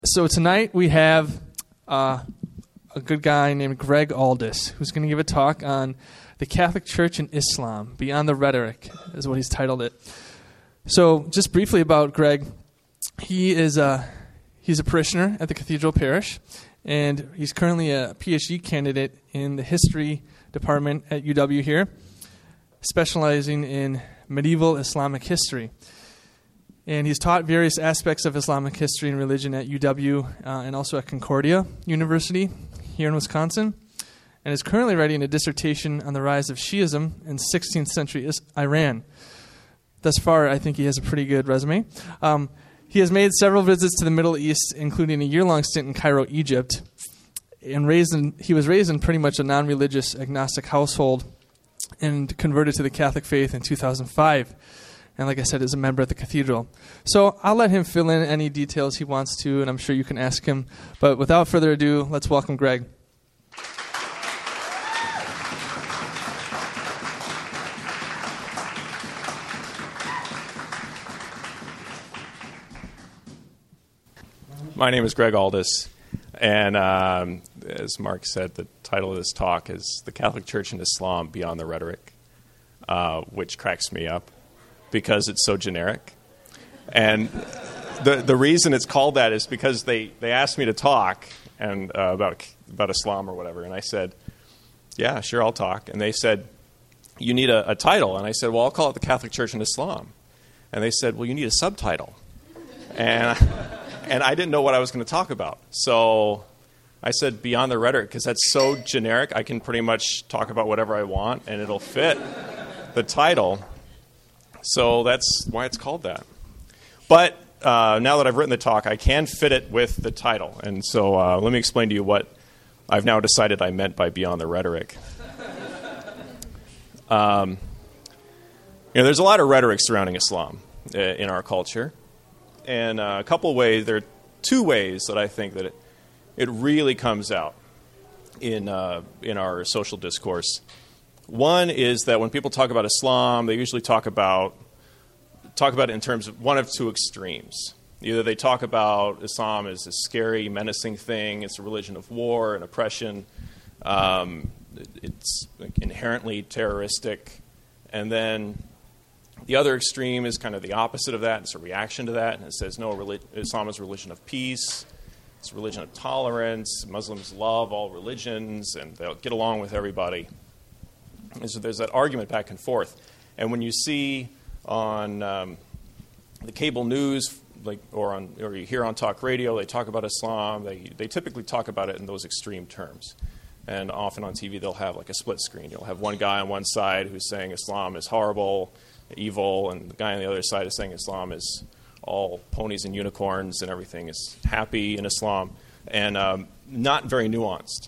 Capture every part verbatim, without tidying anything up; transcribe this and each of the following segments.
So tonight we have uh, a good guy named Greg Aldis who's going to give a talk on the Catholic Church and Islam, Beyond the Rhetoric, is what he's titled it. So just briefly about Greg, he is a, he's a parishioner at the Cathedral Parish, and he's currently a PhD candidate in the history department at U W here, specializing in medieval Islamic history. And he's taught various aspects of Islamic history and religion at U W uh, and also at Concordia University here in Wisconsin, and is currently writing a dissertation on the rise of Shiism in sixteenth century Is- Iran. Thus far, I think he has a pretty good resume. Um, he has made several visits to the Middle East, including a year-long stint in Cairo, Egypt, and raised in, he was raised in pretty much a non-religious agnostic household and converted to the Catholic faith in two thousand five. And like I said, is a member at the cathedral. So I'll let him fill in any details he wants to, and I'm sure you can ask him. But without further ado, let's welcome Greg. My name is Greg Aldis, and um, as Mark said, the title of this talk is The Catholic Church and Islam Beyond the Rhetoric, uh, which cracks me up, because it's so generic. And the the reason it's called that is because they, they asked me to talk and uh, about about Islam or whatever, and I said, yeah, sure, I'll talk. And they said, you need a, a title. And I said, well, I'll call it The Catholic Church and Islam. And they said, well, you need a subtitle. And, and I didn't know what I was going to talk about. So I said, Beyond the Rhetoric, because that's so generic, I can pretty much talk about whatever I want, and it'll fit the title. So that's why it's called that. But uh, now that I've written the talk, I can fit it with the title. And so uh, let me explain to you what I've now decided I meant by Beyond the Rhetoric. um, you know, there's a lot of rhetoric surrounding Islam uh, in our culture. And uh, a couple of ways, there are two ways that I think that it, it really comes out in uh, in our social discourse. One is that when people talk about Islam, they usually talk about talk about it in terms of one of two extremes. Either they talk about Islam as a scary, menacing thing, it's a religion of war and oppression, um, it's inherently terroristic, and then the other extreme is kind of the opposite of that. It's a reaction to that, and it says, no, relig- Islam is a religion of peace, it's a religion of tolerance, Muslims love all religions, and they'll get along with everybody. And so there's that argument back and forth. And when you see on um, the cable news, like, or on, or you hear on talk radio, they talk about Islam, they, they typically talk about it in those extreme terms. And often on T V, they'll have like a split screen. You'll have one guy on one side who's saying Islam is horrible, evil, and the guy on the other side is saying Islam is all ponies and unicorns and everything is happy in Islam, and um, not very nuanced.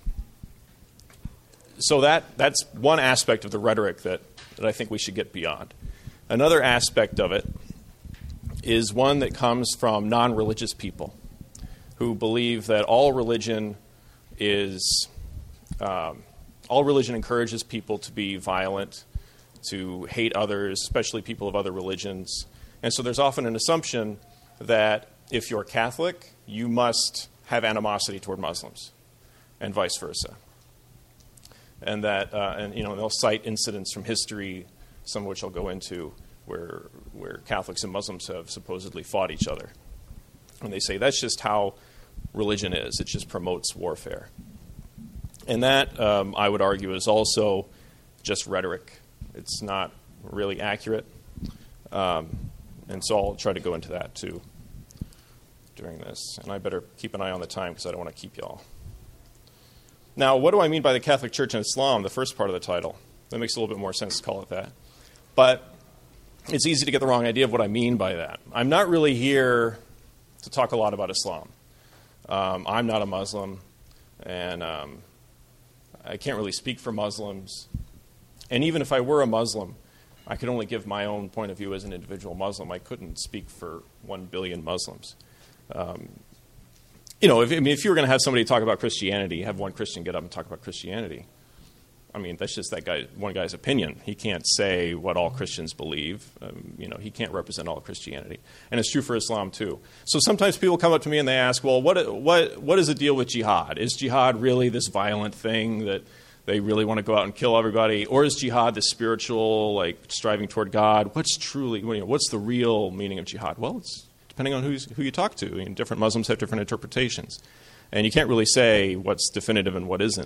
So that that's one aspect of the rhetoric that, that I think we should get beyond. Another aspect of it is one that comes from non-religious people who believe that all religion is um, all religion encourages people to be violent, to hate others, especially people of other religions. And so there's often an assumption that if you're Catholic, you must have animosity toward Muslims, and vice versa. And that, uh, and you know, they'll cite incidents from history, some of which I'll go into, where where Catholics and Muslims have supposedly fought each other. And they say that's just how religion is. It just promotes warfare. And that, um, I would argue, is also just rhetoric. It's not really accurate. Um, and so I'll try to go into that, too, during this. And I better keep an eye on the time because I don't want to keep y'all. Now, what do I mean by the Catholic Church and Islam, the first part of the title? That makes a little bit more sense to call it that. But it's easy to get the wrong idea of what I mean by that. I'm not really here to talk a lot about Islam. Um, I'm not a Muslim, and um, I can't really speak for Muslims. And even if I were a Muslim, I could only give my own point of view as an individual Muslim. I couldn't speak for one billion Muslims. Um, you know, if, I mean, if you were going to have somebody talk about Christianity, have one Christian get up and talk about Christianity, I mean, that's just that guy, one guy's opinion. He can't say what all Christians believe. Um, you know, he can't represent all of Christianity. And it's true for Islam, too. So sometimes people come up to me and they ask, well, what what what is the deal with jihad? Is jihad really this violent thing that they really want to go out and kill everybody? Or is jihad this spiritual, like, striving toward God? What's truly, you know, what's the real meaning of jihad? Well, it's depending on who's, who you talk to. I mean, different Muslims have different interpretations. And you can't really say what's definitive and what isn't.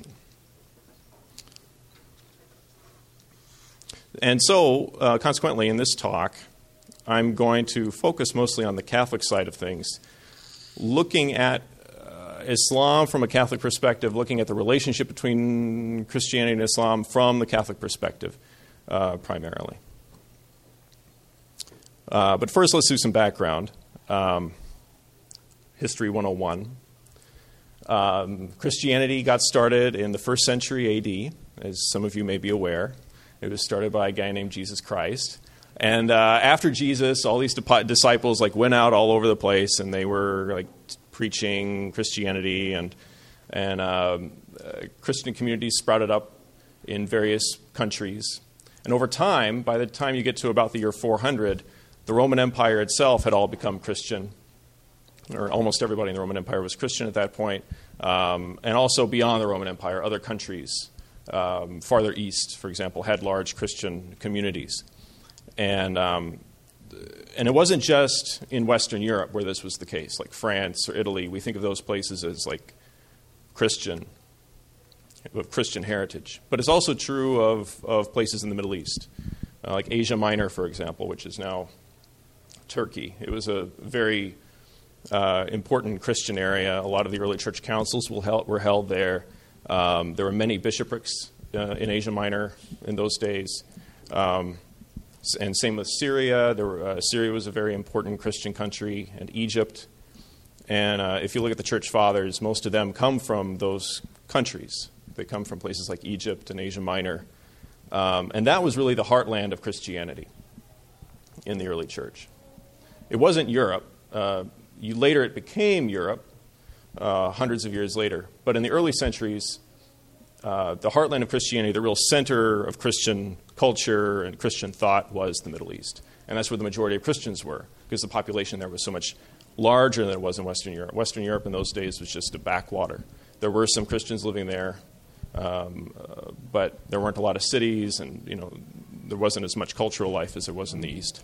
And so, uh, consequently, in this talk, I'm going to focus mostly on the Catholic side of things, looking at uh, Islam from a Catholic perspective, looking at the relationship between Christianity and Islam from the Catholic perspective, uh, primarily. Uh, but first, let's do some background. Um, History one oh one. Um, Christianity got started in the first century A D, as some of you may be aware. It was started by a guy named Jesus Christ. And uh, after Jesus, all these di- disciples like went out all over the place, and they were like preaching Christianity, and and um, uh, Christian communities sprouted up in various countries. And over time, by the time you get to about the year four hundred, the Roman Empire itself had all become Christian, or almost everybody in the Roman Empire was Christian at that point. Um, and also beyond the Roman Empire, other countries Um, farther east, for example, had large Christian communities. And um, and it wasn't just in Western Europe where this was the case, like France or Italy. We think of those places as like Christian, of Christian heritage. But it's also true of, of places in the Middle East, uh, like Asia Minor, for example, which is now Turkey. It was a very uh, important Christian area. A lot of the early church councils were held, were held there. Um, there were many bishoprics uh, in Asia Minor in those days. Um, and same with Syria. There were, uh, Syria was a very important Christian country, and Egypt. And uh, if you look at the church fathers, most of them come from those countries. They come from places like Egypt and Asia Minor. Um, and that was really the heartland of Christianity in the early church. It wasn't Europe. Uh, you, later it became Europe. Uh, hundreds of years later. But in the early centuries, uh, the heartland of Christianity, the real center of Christian culture and Christian thought was the Middle East. And that's where the majority of Christians were, because the population there was so much larger than it was in Western Europe. Western Europe in those days was just a backwater. There were some Christians living there, um, uh, but there weren't a lot of cities, and you know there wasn't as much cultural life as there was in the East.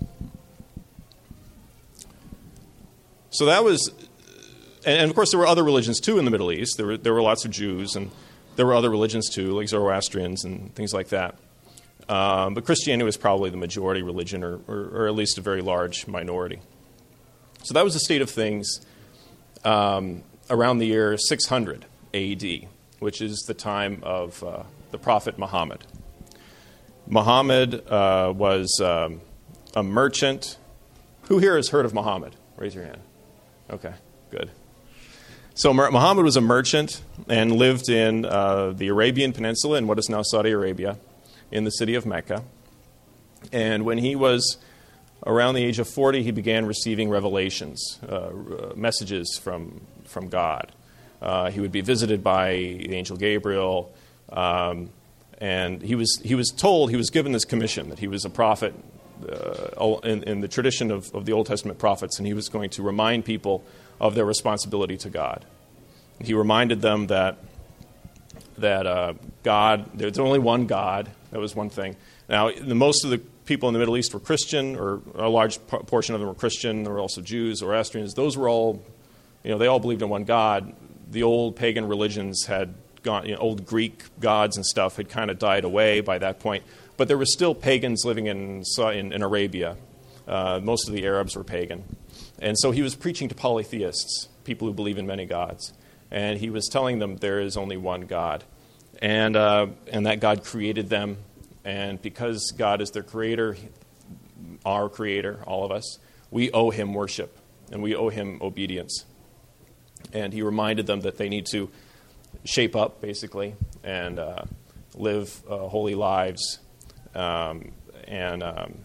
So that was... And, of course, there were other religions, too, in the Middle East. There were, there were lots of Jews, and there were other religions, too, like Zoroastrians and things like that. Um, but Christianity was probably the majority religion, or, or, or at least a very large minority. So that was the state of things um, around the year six hundred A D, which is the time of uh, the prophet Muhammad. Muhammad uh, was um, a merchant. Who here has heard of Muhammad? Raise your hand. Okay, good. So Muhammad was a merchant and lived in uh, the Arabian Peninsula in what is now Saudi Arabia, in the city of Mecca. And when he was around the age of forty, he began receiving revelations, uh, messages from, from God. Uh, he would be visited by the angel Gabriel, um, and he was, he was told, he was given this commission that he was a prophet uh, in, in the tradition of, of the Old Testament prophets, and he was going to remind people of their responsibility to God. He reminded them that that uh, God, there's only one God. That was one thing. Now, the, most of the people in the Middle East were Christian, or a large p- portion of them were Christian. There were also Jews, Zoroastrians. Those were all, you know, they all believed in one God. The old pagan religions had gone, you know, old Greek gods and stuff had kind of died away by that point. But there were still pagans living in in, in Arabia. Uh, most of the Arabs were pagan. And so he was preaching to polytheists, people who believe in many gods. And he was telling them there is only one God. And uh, and that God created them. And because God is their creator, our creator, all of us, we owe him worship. And we owe him obedience. And he reminded them that they need to shape up, basically, and uh, live uh, holy lives. Um, and... Um,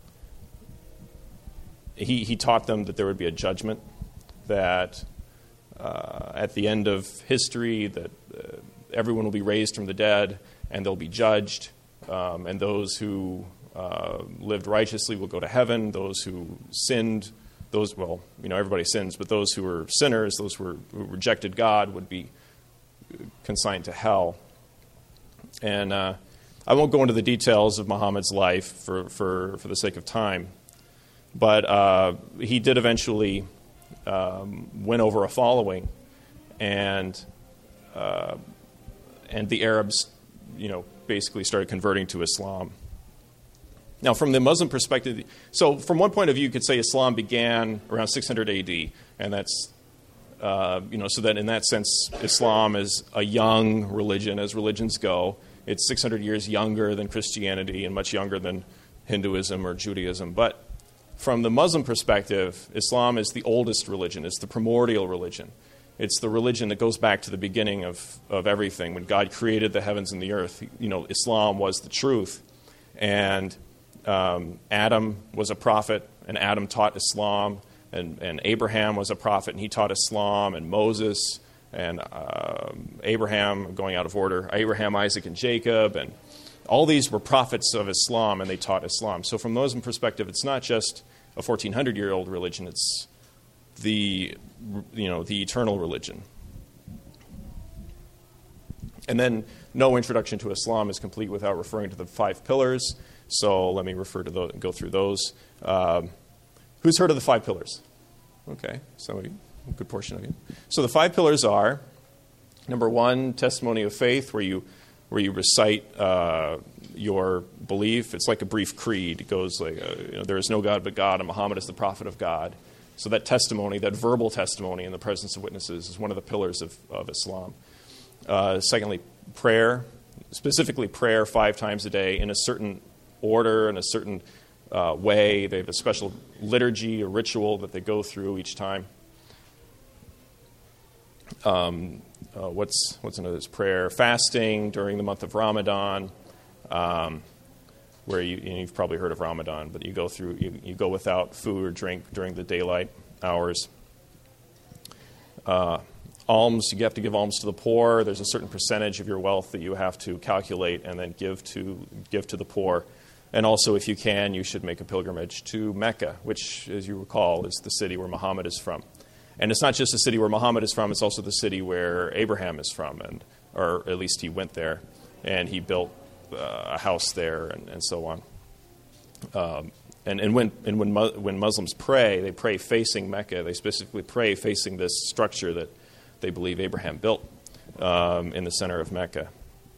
He, he taught them that there would be a judgment, that uh, at the end of history, that uh, everyone will be raised from the dead, and they'll be judged. Um, and those who uh, lived righteously will go to heaven. Those who sinned, those, well, you know, everybody sins, but those who were sinners, those who, were, who rejected God would be consigned to hell. And uh, I won't go into the details of Muhammad's life for, for, for the sake of time, but uh, he did eventually um, win over a following, and uh, and the Arabs, you know, basically started converting to Islam. Now, from the Muslim perspective, so from one point of view, you could say Islam began around six hundred A D, and that's, uh, you know, so that in that sense, Islam is a young religion, as religions go. It's six hundred years younger than Christianity and much younger than Hinduism or Judaism. But from the Muslim perspective, Islam is the oldest religion. It's the primordial religion. It's the religion that goes back to the beginning of, of everything. When God created the heavens and the earth, you know, Islam was the truth. And um, Adam was a prophet, and Adam taught Islam. And, and Abraham was a prophet, and he taught Islam. And Moses and uh, Abraham, going out of order, Abraham, Isaac, and Jacob. And all these were prophets of Islam, and they taught Islam. So from the Muslim perspective, it's not just a fourteen hundred year old religion. It's the, you know, the eternal religion. And then no introduction to Islam is complete without referring to the five pillars. So let me refer to those, go through those. Um, who's heard of the five pillars? Okay, some of you, a good portion of you. So the five pillars are, number one, testimony of faith, where you where you recite uh, your belief. It's like a brief creed. It goes like, uh, you know, there is no God but God, and Muhammad is the prophet of God. So that testimony, that verbal testimony in the presence of witnesses, is one of the pillars of, of Islam. Uh, secondly, prayer, specifically prayer five times a day in a certain order, in a certain uh, way. They have a special liturgy, a ritual that they go through each time. Um, uh, what's what's another? Prayer, fasting during the month of Ramadan, um, where you, you know, you've probably heard of Ramadan, but you go through you, you go without food or drink during the daylight hours. Uh, alms, you have to give alms to the poor. There's a certain percentage of your wealth that you have to calculate and then give to give to the poor. And also, if you can, you should make a pilgrimage to Mecca, which, as you recall, is the city where Muhammad is from. And it's not just the city where Muhammad is from, it's also the city where Abraham is from, and or at least he went there, and he built uh, a house there, and, and so on. Um, and and when and when Mu- when Muslims pray, they pray facing Mecca. They specifically pray facing this structure that they believe Abraham built um, in the center of Mecca.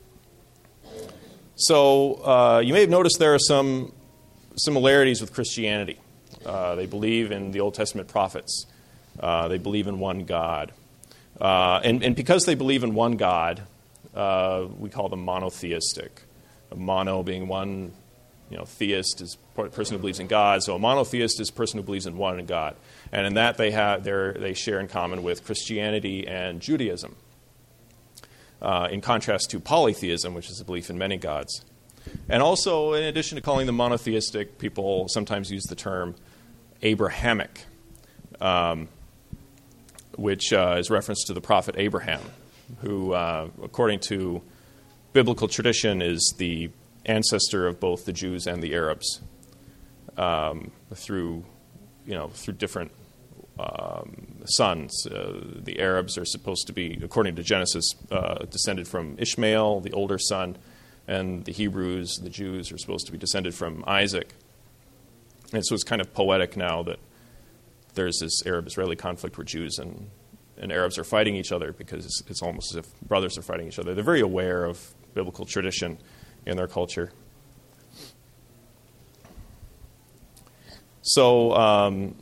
So uh, you may have noticed there are some similarities with Christianity. Uh, they believe in the Old Testament prophets. Uh, they believe in one God. Uh, and, and because they believe in one God, uh, we call them monotheistic. A mono being one, you know, theist is a person who believes in God. So a monotheist is a person who believes in one God. And in that they have they share in common with Christianity and Judaism. Uh, in contrast to polytheism, which is a belief in many gods. And also, in addition to calling them monotheistic, people sometimes use the term Abrahamic, um, which uh, is reference to the prophet Abraham, who, uh, according to biblical tradition, is the ancestor of both the Jews and the Arabs um, through, you know, through different Um, sons. Uh, the Arabs are supposed to be, according to Genesis, uh, descended from Ishmael, the older son, and the Hebrews, the Jews, are supposed to be descended from Isaac. And so it's kind of poetic now that there's this Arab-Israeli conflict where Jews and, and Arabs are fighting each other, because it's, it's almost as if brothers are fighting each other. They're very aware of biblical tradition in their culture. So, um,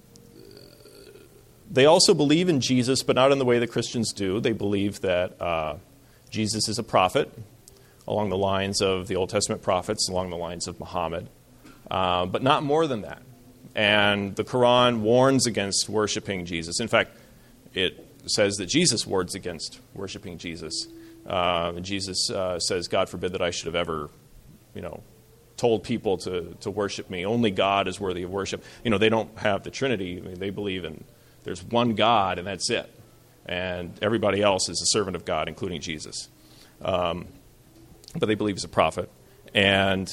They also believe in Jesus, but not in the way that Christians do. They believe that uh, Jesus is a prophet along the lines of the Old Testament prophets, along the lines of Muhammad, uh, but not more than that. And the Quran warns against worshiping Jesus. In fact, it says that Jesus warns against worshiping Jesus. Uh, and Jesus uh, says, "God forbid that I should have ever, you know, told people to, to worship me. Only God is worthy of worship." You know, they don't have the Trinity. I mean, they believe in there's one God, and that's it. And everybody else is a servant of God, including Jesus. Um, but they believe he's a prophet. And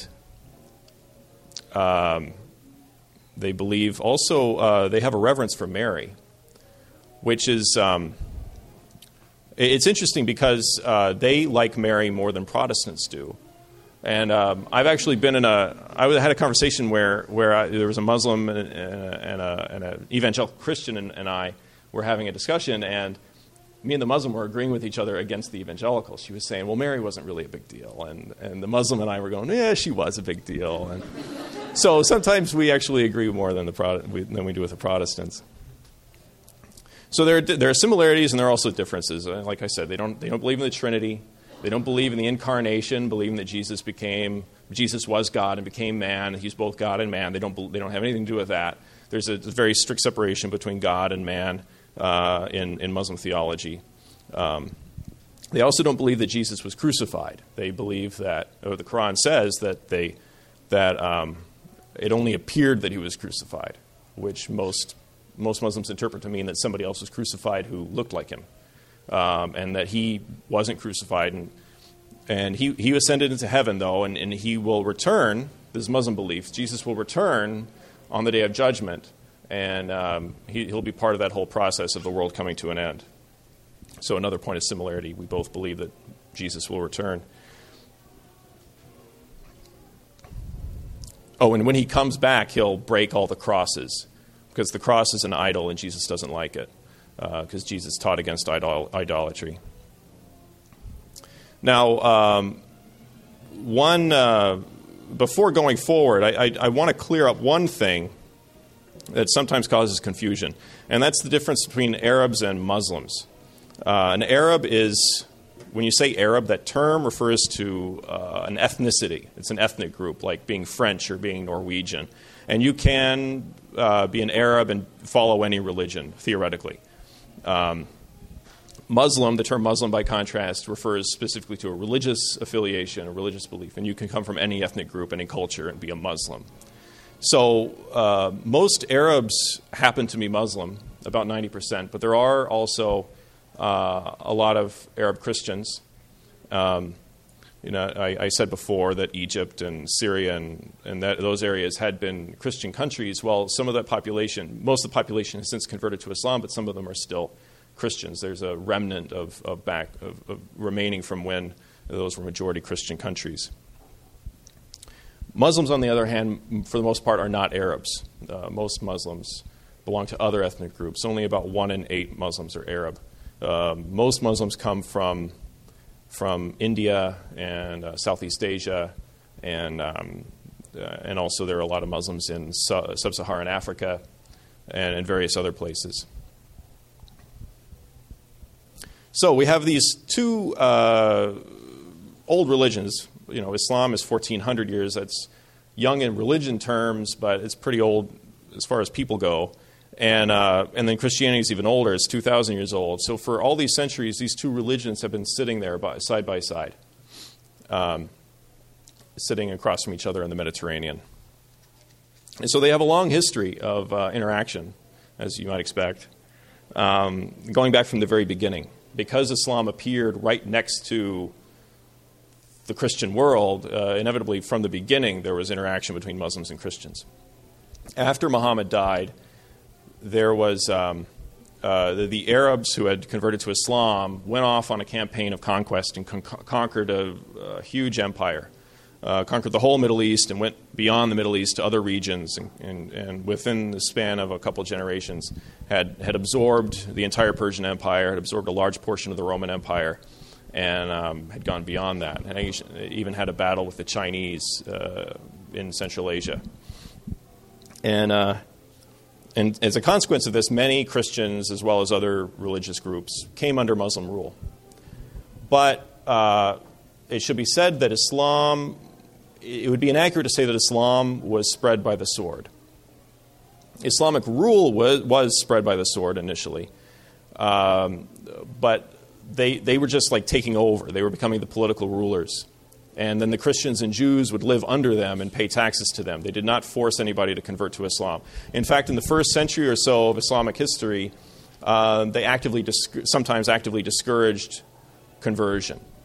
um, they believe also, uh, they have a reverence for Mary, which is, um, it's interesting because uh, they like Mary more than Protestants do. And um, I've actually been in a, I had a conversation where, where I, there was a Muslim and, and, a, and an evangelical Christian and, and I were having a discussion, and me and the Muslim were agreeing with each other against the evangelical. She was saying, well, Mary wasn't really a big deal. And, and the Muslim and I were going, yeah, she was a big deal. And so sometimes we actually agree more than, the Pro- than we do with the Protestants. So there, there are similarities and there are also differences. Like I said, they don't, they don't believe in the Trinity. They don't believe in the incarnation, believing that Jesus became, Jesus was God and became man. He's both God and man. They don't, they don't have anything to do with that. There's a very strict separation between God and man uh, in, in Muslim theology. Um, they also don't believe that Jesus was crucified. They believe that, or the Quran says that they, that um, it only appeared that he was crucified, which most most Muslims interpret to mean that somebody else was crucified who looked like him. Um, and that he wasn't crucified. And, and he, he ascended into heaven, though, and, and he will return, this is Muslim belief, Jesus will return on the day of judgment, and um, he, he'll be part of that whole process of the world coming to an end. So another point of similarity, we both believe that Jesus will return. Oh, and when he comes back, he'll break all the crosses, because the cross is an idol and Jesus doesn't like it. Because uh, Jesus taught against idol- idolatry. Now, um, one uh, before going forward, I, I, I want to clear up one thing that sometimes causes confusion, and that's the difference between Arabs and Muslims. Uh, an Arab is, when you say Arab, that term refers to uh, an ethnicity. It's an ethnic group, like being French or being Norwegian. And you can uh, be an Arab and follow any religion, theoretically. Um, Muslim, the term Muslim by contrast, refers specifically to a religious affiliation, a religious belief, and you can come from any ethnic group, any culture, and be a Muslim. So uh, most Arabs happen to be Muslim, about ninety percent, but there are also uh, a lot of Arab Christians. Um, you know, I, I said before that Egypt and Syria and, and that, those areas had been Christian countries. Well, some of that population, most of the population has since converted to Islam, but some of them are still Christians. There's a remnant of, of back of, of remaining from when those were majority Christian countries. Muslims, on the other hand, for the most part, are not Arabs. Uh, most Muslims belong to other ethnic groups. Only about one in eight Muslims are Arab. Uh, most Muslims come from from India and uh, Southeast Asia, and um, uh, and also there are a lot of Muslims in su- sub-Saharan Africa and in various other places. So we have these two uh, old religions. You know, Islam is fourteen hundred years. That's young in religion terms, but it's pretty old as far as people go. And uh, and then Christianity is even older. It's two thousand years old. So for all these centuries, these two religions have been sitting there by, side by side, um, sitting across from each other in the Mediterranean. And so they have a long history of uh, interaction, as you might expect, um, going back from the very beginning. Because Islam appeared right next to the Christian world, uh, inevitably from the beginning there was interaction between Muslims and Christians. After Muhammad died, there was um, uh, the, the Arabs who had converted to Islam went off on a campaign of conquest and con- conquered a, a huge empire, uh, conquered the whole Middle East and went beyond the Middle East to other regions, and, and, and within the span of a couple of generations had, had absorbed the entire Persian Empire, had absorbed a large portion of the Roman Empire, and um, had gone beyond that, and even had a battle with the Chinese uh, in Central Asia. And uh, And as a consequence of this, many Christians, as well as other religious groups, came under Muslim rule. But uh, it should be said that Islam, it would be inaccurate to say that Islam was spread by the sword. Islamic rule was, was spread by the sword initially, um, but they they were just like taking over. They were becoming the political rulers. And then the Christians and Jews would live under them and pay taxes to them. They did not force anybody to convert to Islam. In fact, in the first century or so of Islamic history, uh, they actively, disc- sometimes actively discouraged conversion.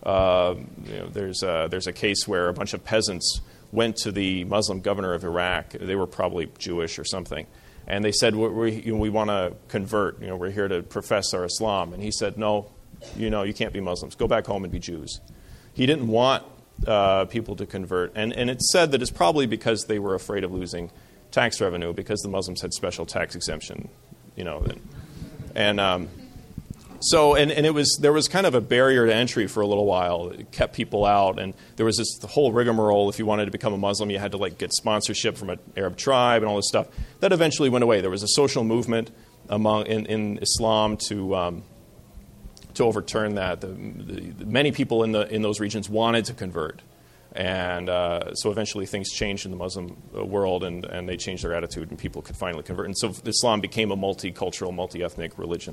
Uh, you know, there's a, there's a case where a bunch of peasants went to the Muslim governor of Iraq. They were probably Jewish or something. And they said, we, we, you know, we want to convert. You know, we're here to profess our Islam. And he said, no, you know, you can't be Muslims. Go back home and be Jews. He didn't want uh, people to convert. And, and it's said that it's probably because they were afraid of losing tax revenue because the Muslims had special tax exemption, you know. And, and um, so, and, and it was there was kind of a barrier to entry for a little while. It kept people out. And there was this the whole rigmarole. If you wanted to become a Muslim, you had to like get sponsorship from an Arab tribe and all this stuff. That eventually went away. There was a social movement among in, in Islam to um, to overturn that. The, the, many people in the in those regions wanted to convert. And uh, so eventually things changed in the Muslim world, and, and they changed their attitude, and people could finally convert. And so Islam became a multicultural, multi-ethnic religion.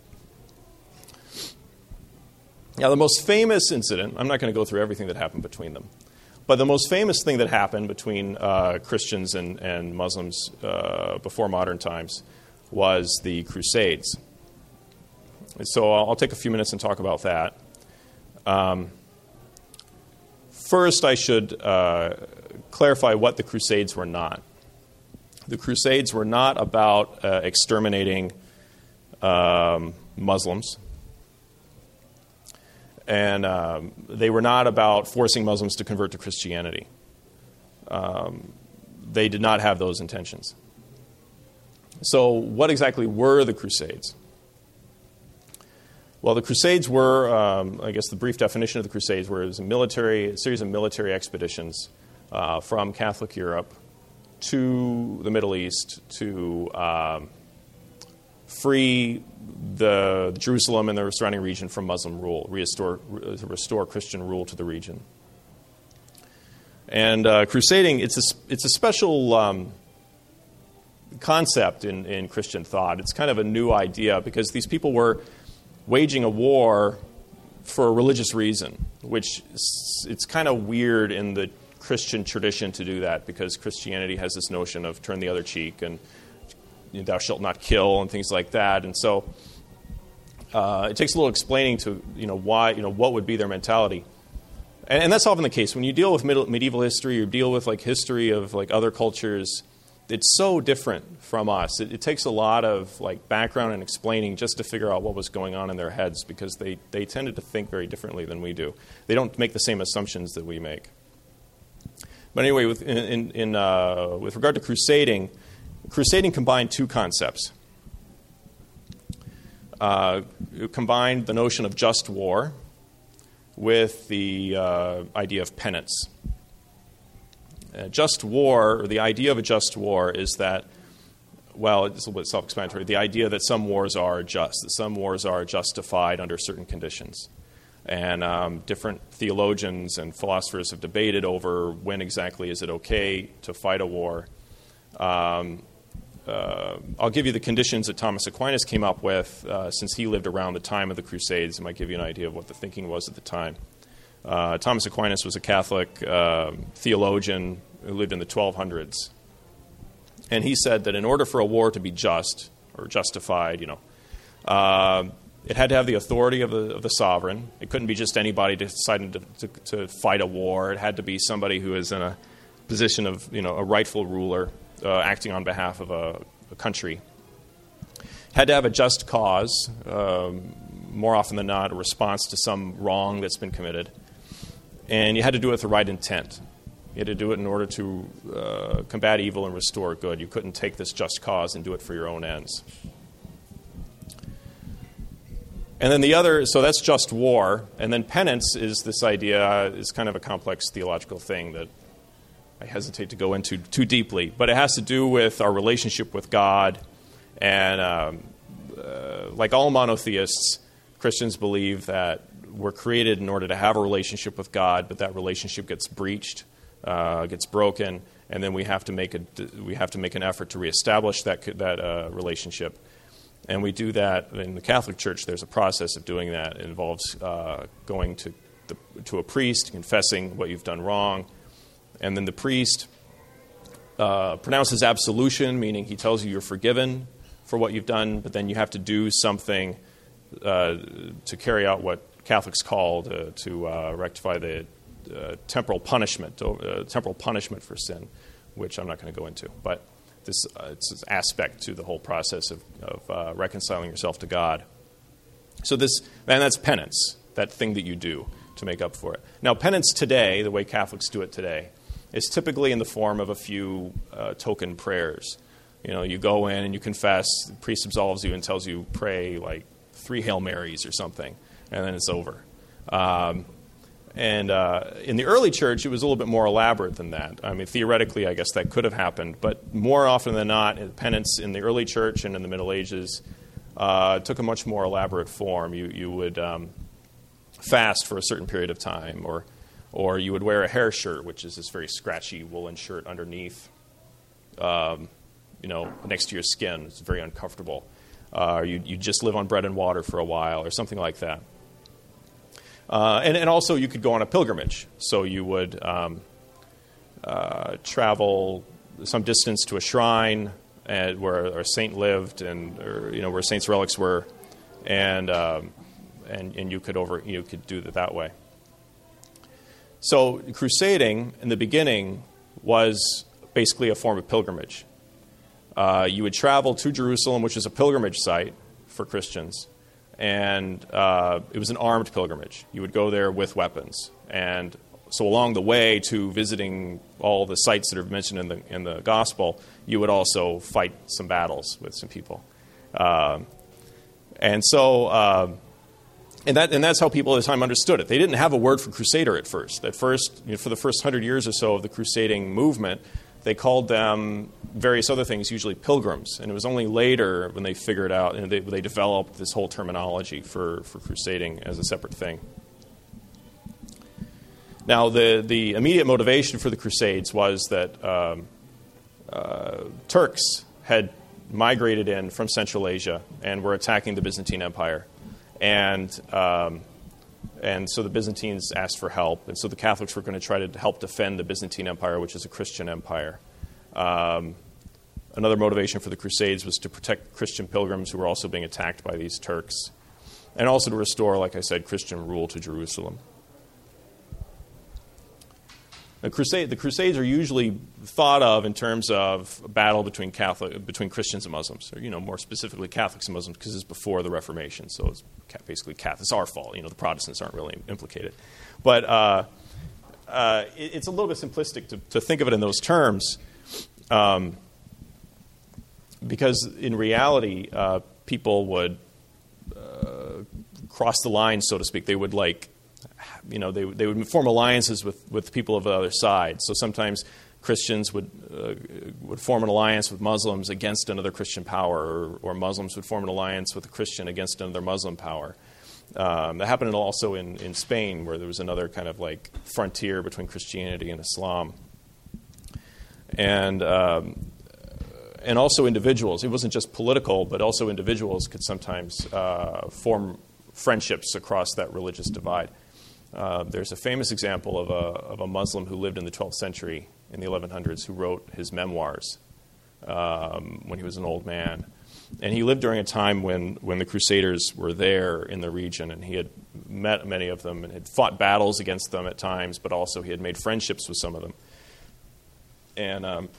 Now, the most famous incident, I'm not going to go through everything that happened between them, but the most famous thing that happened between uh, Christians and, and Muslims uh, before modern times was the Crusades. And so I'll, I'll take a few minutes and talk about that. Um, first, I should uh, clarify what the Crusades were not. The Crusades were not about uh, exterminating um, Muslims. And um, they were not about forcing Muslims to convert to Christianity. Um, they did not have those intentions. So what exactly were the Crusades? Well, the Crusades were, um, I guess the brief definition of the Crusades were it was a military, a series of military expeditions uh, from Catholic Europe to the Middle East to um, free the, the Jerusalem and the surrounding region from Muslim rule, restore, re, restore Christian rule to the region. And uh, crusading, it's a, it's a special um, concept in, in Christian thought. It's kind of a new idea because these people were waging a war for a religious reason, which is, it's kind of weird in the Christian tradition to do that because Christianity has this notion of turn the other cheek and you know, thou shalt not kill and things like that. And so uh, it takes a little explaining to you know why you know what would be their mentality, and, and that's often the case when you deal with middle, medieval history or deal with like history of like other cultures. It's so different from us. It, it takes a lot of like background and explaining just to figure out what was going on in their heads because they, they tended to think very differently than we do. They don't make the same assumptions that we make. But anyway, with, in, in, in, uh, with regard to crusading, crusading combined two concepts. Uh, it combined the notion of just war with the uh, idea of penance. Uh, just war, or the idea of a just war, is that, well, it's a little bit self-explanatory, the idea that some wars are just, that some wars are justified under certain conditions. And um, different theologians and philosophers have debated over when exactly is it okay to fight a war. Um, uh, I'll give you the conditions that Thomas Aquinas came up with, uh, since he lived around the time of the Crusades. It might give you an idea of what the thinking was at the time. Uh, Thomas Aquinas was a Catholic uh, theologian who lived in the twelve hundreds. And he said that in order for a war to be just, or justified, you know, uh, it had to have the authority of the, of the sovereign. It couldn't be just anybody deciding to, to, to fight a war. It had to be somebody who is in a position of, you know, a rightful ruler uh, acting on behalf of a, a country. It had to have a just cause, um, more often than not, a response to some wrong that's been committed. And you had to do it with the right intent. You had to do it in order to uh, combat evil and restore good. You couldn't take this just cause and do it for your own ends. And then the other, so that's just war. And then penance is this idea, is kind of a complex theological thing that I hesitate to go into too deeply. But it has to do with our relationship with God. And um, uh, like all monotheists, Christians believe that we're created in order to have a relationship with God, but that relationship gets breached, uh, gets broken, and then we have to make a we have to make an effort to reestablish that that uh, relationship. And we do that in the Catholic Church. There's a process of doing that. It involves uh, going to the, to a priest, confessing what you've done wrong, and then the priest uh, pronounces absolution, meaning he tells you you're forgiven for what you've done, but then you have to do something uh, to carry out what Catholics call to, to uh, rectify the uh, temporal punishment, uh, temporal punishment for sin, which I'm not going to go into. But this uh, it's this aspect to the whole process of, of uh, reconciling yourself to God. So this, and that's penance, that thing that you do to make up for it. Now, penance today, the way Catholics do it today, is typically in the form of a few uh, token prayers. You know, you go in and you confess, the priest absolves you and tells you pray like three Hail Marys or something, and then it's over. Um, and uh, in the early church, it was a little bit more elaborate than that. I mean, theoretically, I guess that could have happened, but more often than not, penance in the early church and in the Middle Ages uh, took a much more elaborate form. You, you would um, fast for a certain period of time, or or you would wear a hair shirt, which is this very scratchy woolen shirt underneath, um, you know, next to your skin. It's very uncomfortable. Uh, or you you just live on bread and water for a while, or something like that. Uh, and, and also, you could go on a pilgrimage. So you would um, uh, travel some distance to a shrine and where a saint lived, and or, you know where saints' relics were, and um, and and you could over you could do it that way. So crusading in the beginning was basically a form of pilgrimage. Uh, you would travel to Jerusalem, which is a pilgrimage site for Christians, and uh, it was an armed pilgrimage. You would go there with weapons, and so along the way to visiting all the sites that are mentioned in the in the gospel, you would also fight some battles with some people, uh, and so uh, and that and that's how people at the time understood it. They didn't have a word for crusader at first. At first, you know, for the first hundred years or so of the crusading movement, they called them various other things, usually pilgrims. And it was only later when they figured out and they, they developed this whole terminology for, for crusading as a separate thing. Now, the, the immediate motivation for the Crusades was that um, uh, Turks had migrated in from Central Asia and were attacking the Byzantine Empire. And um, and so the Byzantines asked for help. And so the Catholics were going to try to help defend the Byzantine Empire, which is a Christian empire. Um, another motivation for the Crusades was to protect Christian pilgrims who were also being attacked by these Turks, and also to restore, like I said, Christian rule to Jerusalem. The, crusade, the Crusades are usually thought of in terms of a battle between Catholic, between Christians and Muslims, or you know, more specifically Catholics and Muslims, because it's before the Reformation, so it's basically Catholic. It's our fault. You know, the Protestants aren't really implicated, but uh, uh, it, it's a little bit simplistic to, to think of it in those terms, um, because in reality, uh, people would uh, cross the line, so to speak. They would like. You know, they they would form alliances with, with people of the other side. So sometimes Christians would uh, would form an alliance with Muslims against another Christian power, or, or Muslims would form an alliance with a Christian against another Muslim power. Um, that happened also in, in Spain, where there was another kind of like frontier between Christianity and Islam. And um, and also individuals. It wasn't just political, but also individuals could sometimes uh, form friendships across that religious divide. Uh, there's a famous example of a, of a Muslim who lived in the twelfth century, in the eleven hundreds, who wrote his memoirs um, when he was an old man. And he lived during a time when, when the Crusaders were there in the region, and he had met many of them and had fought battles against them at times, but also he had made friendships with some of them. And um,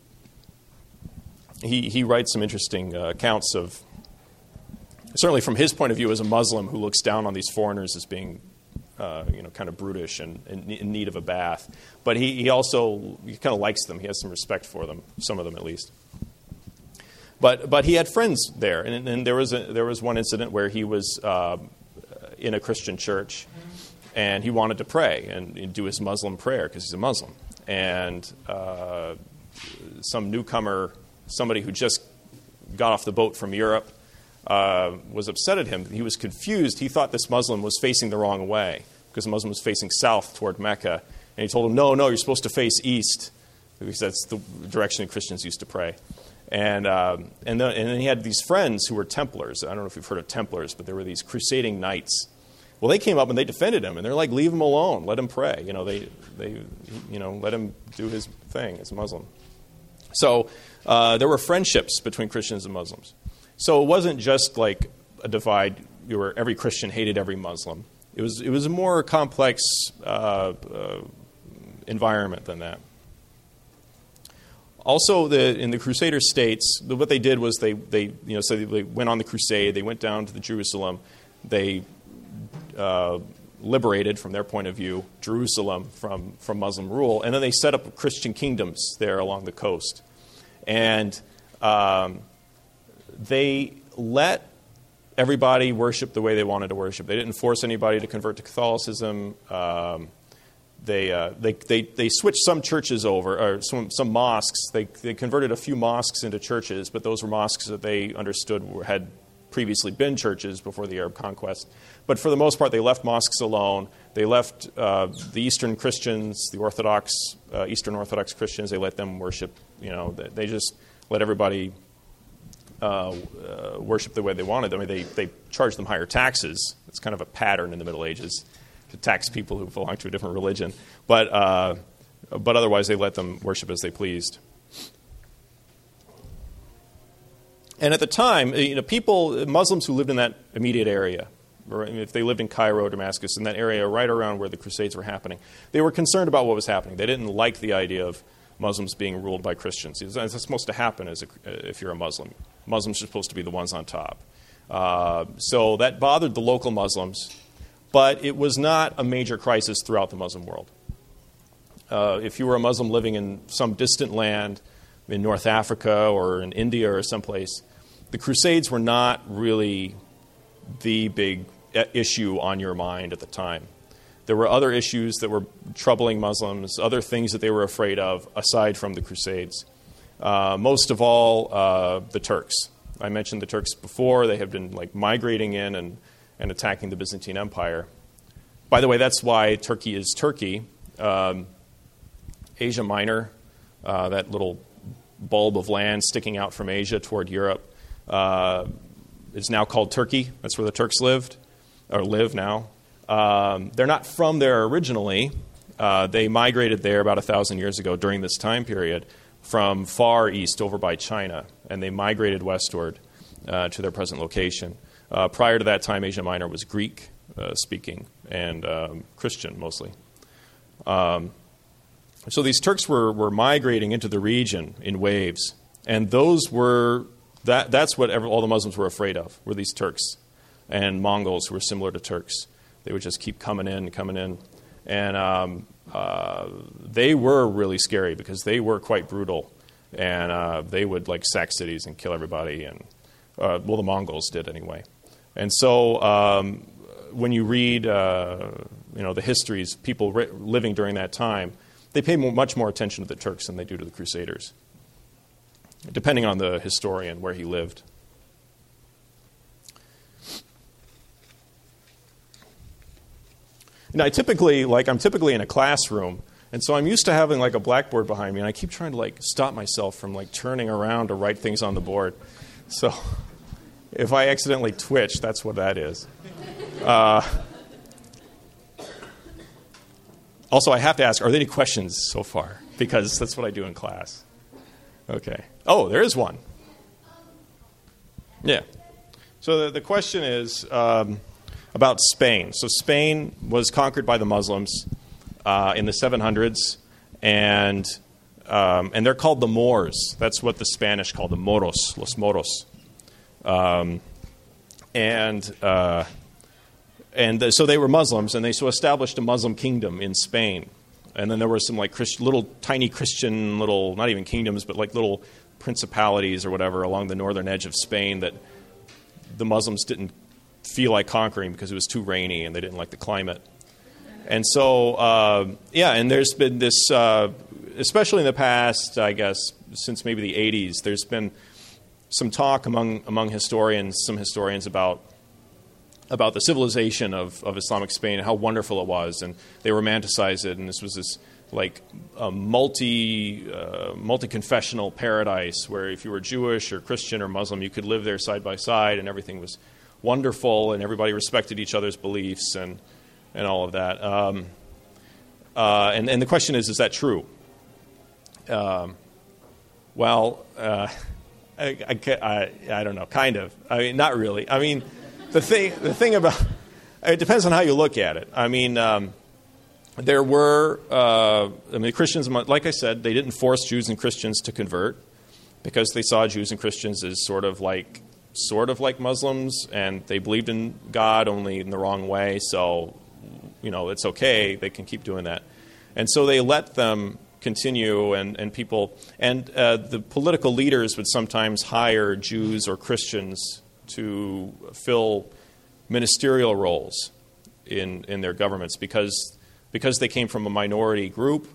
he, he writes some interesting uh, accounts of, certainly from his point of view as a Muslim who looks down on these foreigners as being Uh, you know, kind of brutish and, and in need of a bath. But he, he also he kind of likes them. He has some respect for them, some of them at least. But but he had friends there, and, and there was a, there was one incident where he was uh, in a Christian church, and he wanted to pray and, and do his Muslim prayer because he's a Muslim. And uh, some newcomer, somebody who just got off the boat from Europe, Uh, was upset at him. He was confused. He thought this Muslim was facing the wrong way because the Muslim was facing south toward Mecca. And he told him, no, no, you're supposed to face east because that's the direction Christians used to pray. And um, and, then, and then he had these friends who were Templars. I don't know if you've heard of Templars, but there were these crusading knights. Well, they came up and they defended him, and they're like, leave him alone, let him pray. You know, they they you know let him do his thing as a Muslim. So uh, there were friendships between Christians and Muslims. So it wasn't just like a divide where every Christian hated every Muslim. It was it was a more complex uh, uh, environment than that. Also, the, in the Crusader states, the, what they did was they, they you know so they went on the crusade. They went down to the Jerusalem. They uh, liberated, from their point of view, Jerusalem from, from Muslim rule, and then they set up Christian kingdoms there along the coast. And um, they let everybody worship the way they wanted to worship. They didn't force anybody to convert to Catholicism. Um, They, uh, they they they switched some churches over, or some some mosques. They they converted a few mosques into churches, but those were mosques that they understood were, had previously been churches before the Arab conquest. But for the most part, they left mosques alone. They left uh, the Eastern Christians, the Orthodox uh, Eastern Orthodox Christians. They let them worship. You know, they, they just let everybody uh, uh, worship the way they wanted. I mean, they they charged them higher taxes. It's kind of a pattern in the Middle Ages, to tax people who belong to a different religion. But uh, but otherwise, they let them worship as they pleased. And at the time, you know, people, Muslims who lived in that immediate area, or if they lived in Cairo, Damascus, in that area right around where the Crusades were happening, they were concerned about what was happening. They didn't like the idea of Muslims being ruled by Christians. It's supposed to happen as a, if you're a Muslim. Muslims are supposed to be the ones on top. Uh, so that bothered the local Muslims. But it was not a major crisis throughout the Muslim world. Uh, if you were a Muslim living in some distant land, in North Africa or in India or someplace, the Crusades were not really the big issue on your mind at the time. There were other issues that were troubling Muslims, other things that they were afraid of aside from the Crusades. Uh, most of all, uh, the Turks. I mentioned the Turks before. They have been like migrating in and and attacking the Byzantine Empire. By the way, that's why Turkey is Turkey. Um, Asia Minor, uh, that little bulb of land sticking out from Asia toward Europe, uh, is now called Turkey. That's where the Turks lived, or live now. Um, they're not from there originally. Uh, they migrated there about a thousand years ago during this time period from far east over by China, and they migrated westward uh, to their present location. Uh, prior to that time, Asia Minor was Greek-speaking uh, and um, Christian mostly. Um, so these Turks were, were migrating into the region in waves, and those were that that's what every, all the Muslims were afraid of, were these Turks and Mongols who were similar to Turks. They would just keep coming in, coming in, and um, uh, they were really scary because they were quite brutal, and uh, they would like sack cities and kill everybody, and uh, well, the Mongols did anyway. And so um, when you read, uh, you know, the histories, people ri- living during that time, they pay more, much more attention to the Turks than they do to the Crusaders, depending on the historian where he lived. Now, I typically, like, I'm typically in a classroom, and so I'm used to having like a blackboard behind me, and I keep trying to like stop myself from like turning around to write things on the board. So if I accidentally twitch, that's what that is. Uh, also, I have to ask, are there any questions so far? Because that's what I do in class. Okay. Oh, there is one. Yeah. So the, the question is um, about Spain. So Spain was conquered by the Muslims uh, in the seven hundreds, and um, and they're called the Moors. That's what the Spanish call the Moros, los Moros. Um, and uh, and the, so they were Muslims, and they so established a Muslim kingdom in Spain. And then there were some like Christ, little tiny Christian little, not even kingdoms, but like little principalities or whatever along the northern edge of Spain that the Muslims didn't feel like conquering because it was too rainy and they didn't like the climate. And so, uh, yeah, and there's been this, uh, especially in the past, I guess, since maybe the eighties, there's been some talk among among historians, some historians about about the civilization of, of Islamic Spain and how wonderful it was, and they romanticize it, and this was this like a multi uh, multi-confessional paradise where if you were Jewish or Christian or Muslim, you could live there side by side, and everything was wonderful, and everybody respected each other's beliefs and and all of that. Um, uh, and and the question is, is that true? Um, well. Uh, I, I, I, I don't know, kind of. I mean, not really. I mean, the thing, the thing about, It depends on how you look at it. I mean, um, there were, uh, I mean, Christians, like I said, they didn't force Jews and Christians to convert because they saw Jews and Christians as sort of like, sort of like Muslims, and they believed in God only in the wrong way. So, you know, it's okay. They can keep doing that. And so they let them continue, and, and people, and uh, the political leaders would sometimes hire Jews or Christians to fill ministerial roles in, in their governments because because they came from a minority group.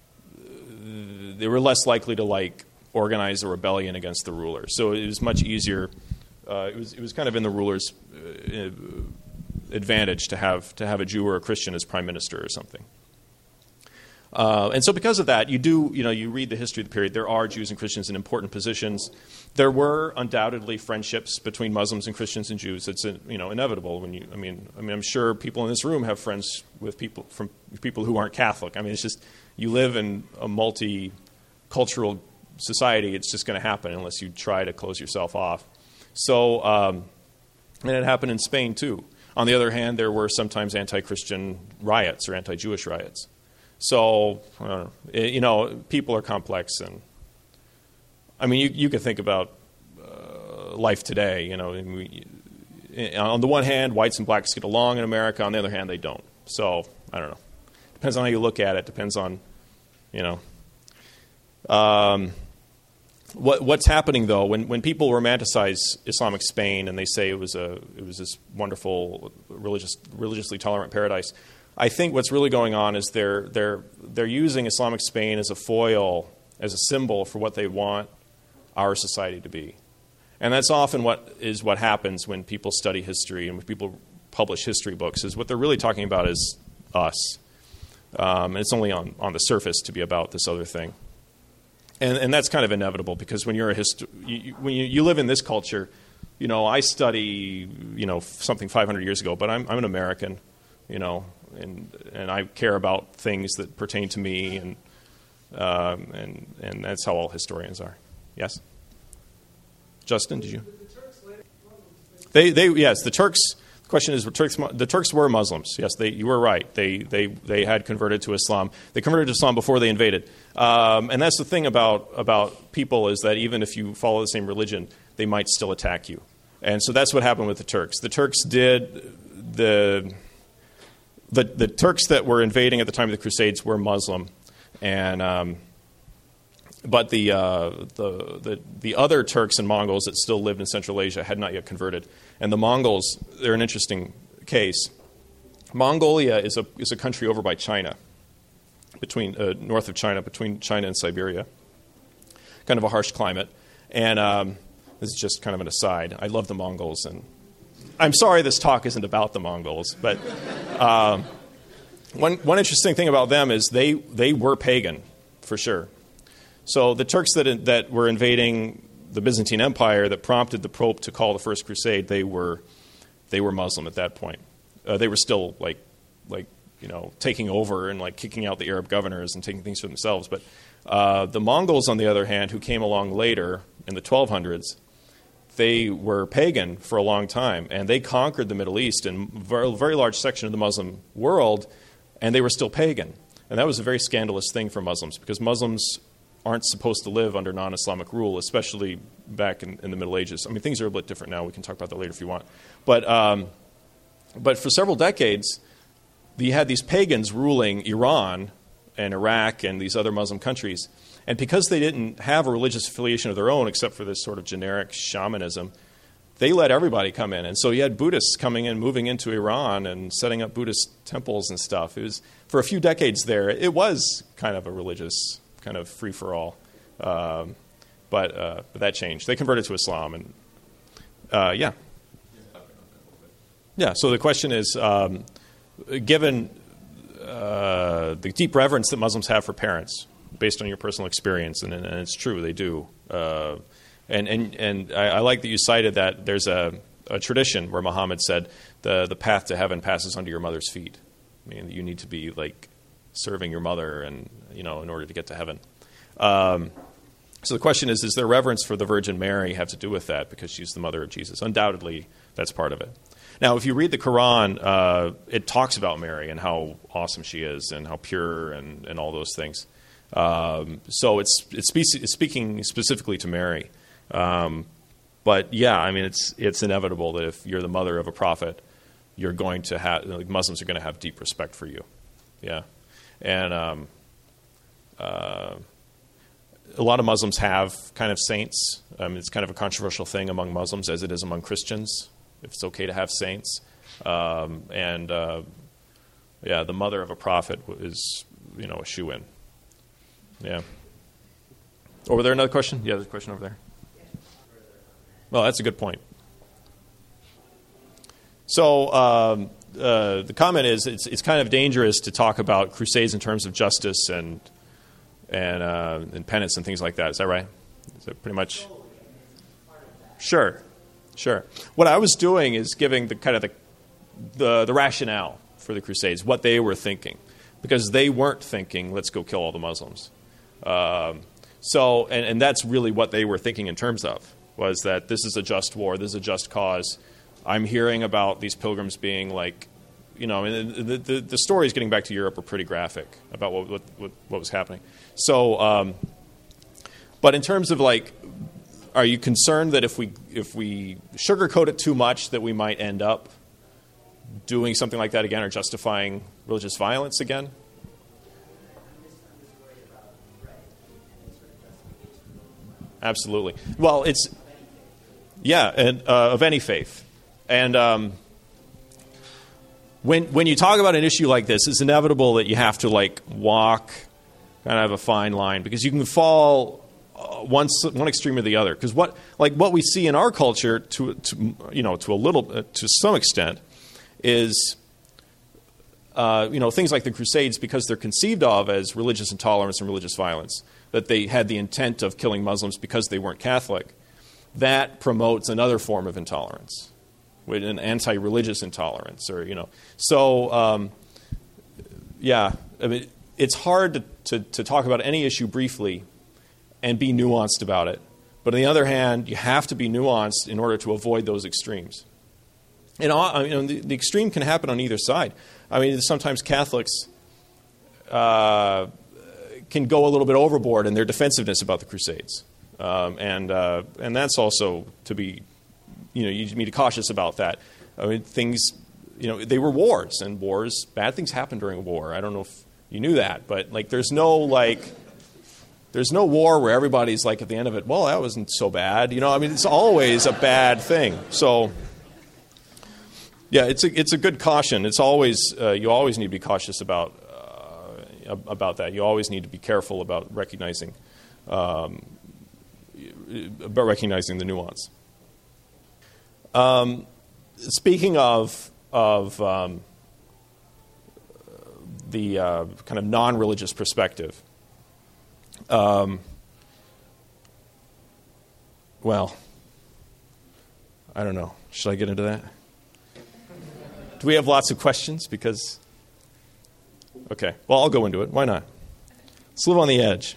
They were less likely to like organize a rebellion against the ruler. So it was much easier. Uh, it was it was kind of in the ruler's uh, advantage to have to have a Jew or a Christian as prime minister or something. Uh, and so because of that, you do, you know, you read the history of the period, there are Jews and Christians in important positions. There were undoubtedly friendships between Muslims and Christians and Jews. It's, you know, inevitable when you, I mean, I mean, I'm sure people in this room have friends with people from people who aren't Catholic. I mean, it's just, you live in a multicultural society. It's just going to happen unless you try to close yourself off. So, um, and it happened in Spain too. On the other hand, there were sometimes anti-Christian riots or anti-Jewish riots. So, I don't know, you know, people are complex, and I mean, you, you can think about uh, life today. You know, we, on the one hand, whites and blacks get along in America. On the other hand, they don't. So, I don't know. Depends on how you look at it. Depends on, you know, um, what what's happening though when when people romanticize Islamic Spain and they say it was a it was this wonderful religious religiously tolerant paradise. I think what's really going on is they're they're they're using Islamic Spain as a foil, as a symbol for what they want our society to be, and that's often what is what happens when people study history and when people publish history books. Is what they're really talking about is us, um, and it's only on on the surface to be about this other thing, and and that's kind of inevitable because when you're a hist- you, when you, you live in this culture, you know, I study you know something five hundred years ago, but I'm I'm an American, you know. And and I care about things that pertain to me, and um, and and that's how all historians are. Yes, Justin, did you? They they yes, the Turks. The question is, the Turks the Turks were Muslims. Yes, they you were right. They they they had converted to Islam. They converted to Islam before they invaded. Um, and that's the thing about about people is that even if you follow the same religion, they might still attack you. And so that's what happened with the Turks. The Turks did the. The, the Turks that were invading at the time of the Crusades were Muslim, and um, but the, uh, the the the other Turks and Mongols that still lived in Central Asia had not yet converted. And the Mongols, they're an interesting case. Mongolia is a is a country over by China, between uh, north of China, between China and Siberia. Kind of a harsh climate, and um, this is just kind of an aside. I love the Mongols, and I'm sorry this talk isn't about the Mongols, but um, one one interesting thing about them is they they were pagan, for sure. So the Turks that that were invading the Byzantine Empire that prompted the Pope to call the First Crusade, they were they were Muslim at that point. Uh, they were still like like you know taking over and like kicking out the Arab governors and taking things for themselves. But uh, the Mongols, on the other hand, who came along later in the twelve hundreds. They were pagan for a long time, and they conquered the Middle East and a very, very large section of the Muslim world, and they were still pagan. And that was a very scandalous thing for Muslims, because Muslims aren't supposed to live under non-Islamic rule, especially back in, in the Middle Ages. I mean, things are a bit different now. We can talk about that later if you want. But, um, but for several decades, you had these pagans ruling Iran and Iraq and these other Muslim countries. And because they didn't have a religious affiliation of their own, except for this sort of generic shamanism, they let everybody come in. And so you had Buddhists coming in, moving into Iran and setting up Buddhist temples and stuff. It was, for a few decades there, it was kind of a religious kind of free-for-all. Um, but, uh, but that changed. They converted to Islam. And uh, yeah. Yeah, so the question is, um, given uh, the deep reverence that Muslims have for parents, based on your personal experience, and, and it's true, they do. Uh, and and, and I, I like that you cited that there's a, a tradition where Muhammad said the, the path to heaven passes under your mother's feet. I mean, you need to be like serving your mother, and you know, in order to get to heaven. Um, so the question is: Does their reverence for the Virgin Mary have to do with that because she's the mother of Jesus? Undoubtedly, that's part of it. Now, if you read the Quran, uh, it talks about Mary and how awesome she is and how pure and, and all those things. Um, so it's it's, spe- it's speaking specifically to Mary. Um, but yeah, I mean, it's it's inevitable that if you're the mother of a prophet, you're going to have like, Muslims are going to have deep respect for you. Yeah, and um, uh, a lot of Muslims have kind of saints. Um, it's kind of a controversial thing among Muslims, as it is among Christians. If it's okay to have saints, um, and uh, yeah, the mother of a prophet is, you know, a shoo-in. Yeah. Over there, another question? Yeah, there's a question over there. Well, that's a good point. So um, uh, the comment is it's it's kind of dangerous to talk about crusades in terms of justice and and uh, and penance and things like that. Is that right? Is that pretty much? Sure, sure. What I was doing is giving the kind of the the, the rationale for the crusades, what they were thinking, because they weren't thinking, let's go kill all the Muslims. Um, so, and, and that's really what they were thinking in terms of, was that this is a just war, this is a just cause. I'm hearing about these pilgrims being like, you know, and the, the, the stories getting back to Europe were pretty graphic about what what, what, what was happening. So, um, but in terms of like, are you concerned that if we if we sugarcoat it too much that we might end up doing something like that again or justifying religious violence again? Absolutely. Well, it's, yeah, and, uh, of any faith. And um, when when you talk about an issue like this, it's inevitable that you have to, like, walk kind of a fine line, because you can fall uh, one, one extreme or the other. Because what, like, what we see in our culture, to, to you know, to a little, uh, to some extent, is, uh, you know, things like the Crusades, because they're conceived of as religious intolerance and religious violence, that they had the intent of killing Muslims because they weren't Catholic, that promotes another form of intolerance, with an anti-religious intolerance, or, you know. So, um, yeah, I mean, it's hard to, to, to talk about any issue briefly and be nuanced about it. But on the other hand, you have to be nuanced in order to avoid those extremes. And I mean, the, the extreme can happen on either side. I mean, sometimes Catholics uh, can go a little bit overboard in their defensiveness about the Crusades, um, and uh, and that's also to be, you know, you need to be cautious about that. I mean, things, you know, they were wars, and wars, bad things happen during a war. I don't know if you knew that, but like, there's no like, there's no war where everybody's like at the end of it, well, that wasn't so bad, you know. I mean, it's always a bad thing. So. Yeah, it's a it's a good caution. It's always uh, you always need to be cautious about uh, about that. You always need to be careful about recognizing um, about recognizing the nuance. Um, speaking of of um, the uh, kind of non-religious perspective, um, well, I don't know. Should I get into that? Do we have lots of questions? Because, okay, well, I'll go into it. Why not? Let's live on the edge.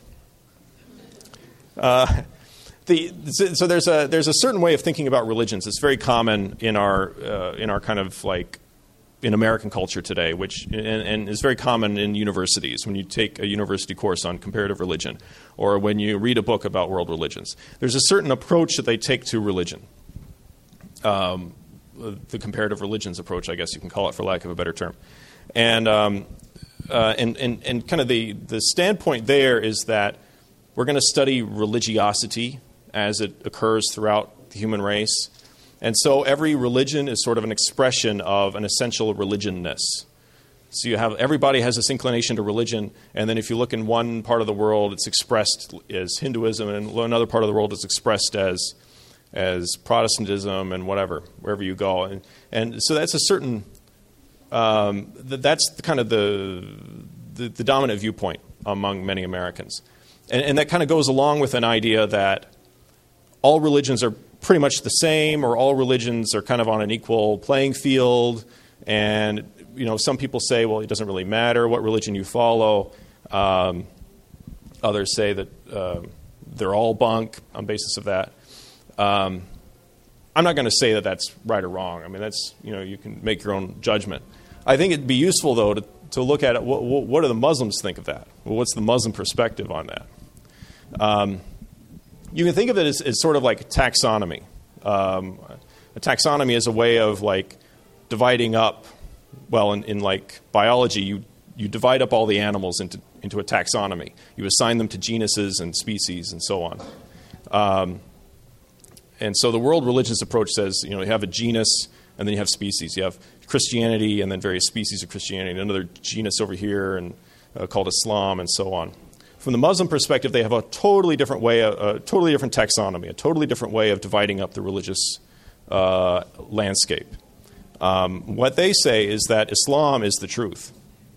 Uh, the, so there's a there's a certain way of thinking about religions. It's very common in our uh, in our kind of like in American culture today, which and, and is very common in universities when you take a university course on comparative religion, or when you read a book about world religions. There's a certain approach that they take to religion. Um, the comparative religions approach, I guess you can call it, for lack of a better term. And um, uh, and, and, and kind of the, the standpoint there is that we're going to study religiosity as it occurs throughout the human race. And so every religion is sort of an expression of an essential religionness. So you have, everybody has this inclination to religion, and then if you look in one part of the world, it's expressed as Hinduism, and in another part of the world, it's expressed as as Protestantism and whatever, wherever you go. And, and so that's a certain, um, th- that's the kind of the, the, the dominant viewpoint among many Americans. And, and that kind of goes along with an idea that all religions are pretty much the same, or all religions are kind of on an equal playing field. And, you know, some people say, well, it doesn't really matter what religion you follow. Um, others say that uh, they're all bunk on basis of that. Um, I'm not going to say that that's right or wrong. I mean, that's, you know, you can make your own judgment. I think it'd be useful, though, to, to look at it. What, what do the Muslims think of that? Well, what's the Muslim perspective on that? Um, you can think of it as, as sort of like taxonomy. Um, a taxonomy is a way of like dividing up. Well, in, in like biology, you you divide up all the animals into into a taxonomy. You assign them to genuses and species and so on. Um, and so the world religions approach says, you know, you have a genus and then you have species. You have Christianity and then various species of Christianity, another genus over here and uh, called Islam and so on. From the Muslim perspective, they have a totally different way, a, a totally different taxonomy, a totally different way of dividing up the religious uh, landscape. Um, what they say is that Islam is the truth.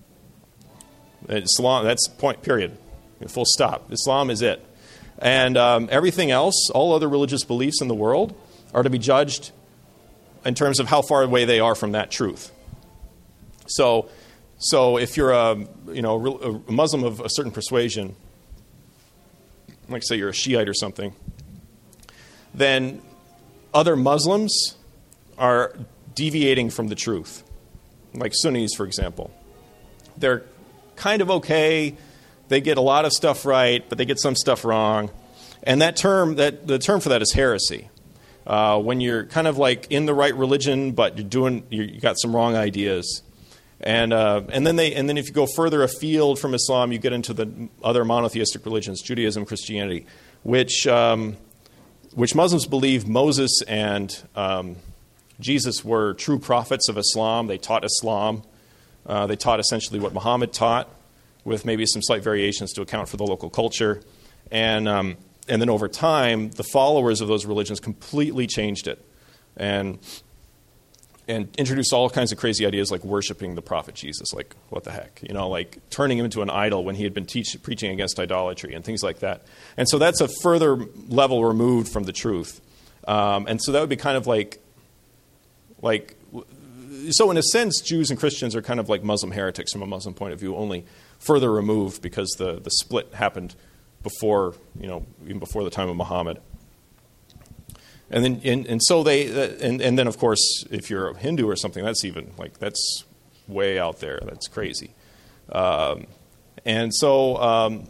Islam, that's point, period. Full stop. Islam is it. And um, everything else, all other religious beliefs in the world, are to be judged in terms of how far away they are from that truth. So, so if you're a, you know, a Muslim of a certain persuasion, like say you're a Shiite or something, then other Muslims are deviating from the truth. Like Sunnis, for example. They're kind of okay. They get a lot of stuff right, but they get some stuff wrong. And that term, that the term for that is heresy. Uh, when you're kind of like in the right religion, but you're doing, you're, you got some wrong ideas. And uh, and then they and then if you go further afield from Islam, you get into the other monotheistic religions, Judaism, Christianity, which um, which Muslims believe Moses and um, Jesus were true prophets of Islam. They taught Islam. Uh, they taught essentially what Muhammad taught, with maybe some slight variations to account for the local culture. And um, and then over time, the followers of those religions completely changed it, and and introduced all kinds of crazy ideas like worshiping the prophet Jesus. Like, what the heck? You know, like turning him into an idol when he had been teach, preaching against idolatry and things like that. And so that's a further level removed from the truth. Um, and so that would be kind of like, like, so in a sense, Jews and Christians are kind of like Muslim heretics from a Muslim point of view, only further removed because the, the split happened before, you know, even before the time of Muhammad. And then, and, and so they, and, and then of course, if you're a Hindu or something, that's even like that's way out there. That's crazy. Um, and so, um,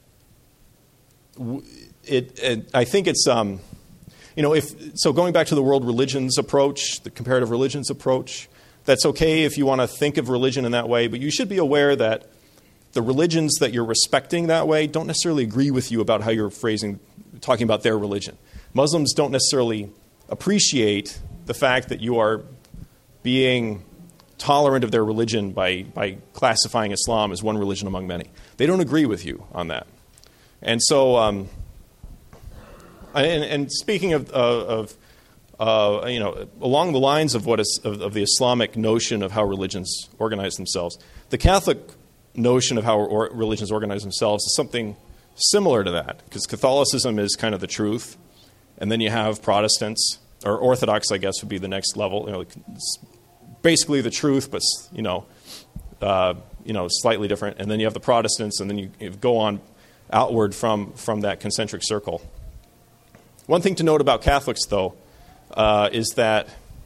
it, it, I think it's, um, you know, if so, going back to the world religions approach, the comparative religions approach, that's okay if you want to think of religion in that way, but you should be aware that the religions that you're respecting that way don't necessarily agree with you about how you're phrasing, talking about their religion. Muslims don't necessarily appreciate the fact that you are being tolerant of their religion by, by classifying Islam as one religion among many. They don't agree with you on that. And so, um, and, and speaking of, of uh, you know, along the lines of what is of, of the Islamic notion of how religions organize themselves, the Catholic notion of how or religions organize themselves is something similar to that, because Catholicism is kind of the truth, and then you have Protestants, or Orthodox, I guess, would be the next level. You know, it's basically the truth, but you know, uh, you know, slightly different. And then you have the Protestants, and then you, you go on outward from from that concentric circle. One thing to note about Catholics, though, uh, is that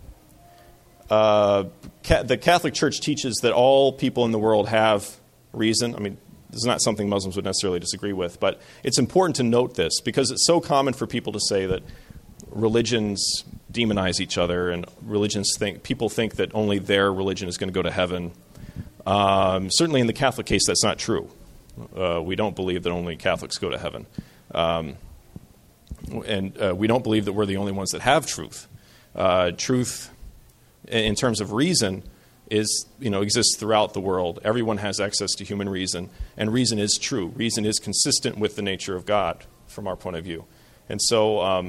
uh, ca- the Catholic Church teaches that all people in the world have reason. I mean, this is not something Muslims would necessarily disagree with, but it's important to note this because it's so common for people to say that religions demonize each other and religions think people think that only their religion is going to go to heaven. Um, certainly in the Catholic case, that's not true. Uh, we don't believe that only Catholics go to heaven. Um, and uh, we don't believe that we're the only ones that have truth. Uh, truth, in terms of reason, is, you know, exists throughout the world. Everyone has access to human reason, and reason is true. Reason is consistent with the nature of God from our point of view. And so, um,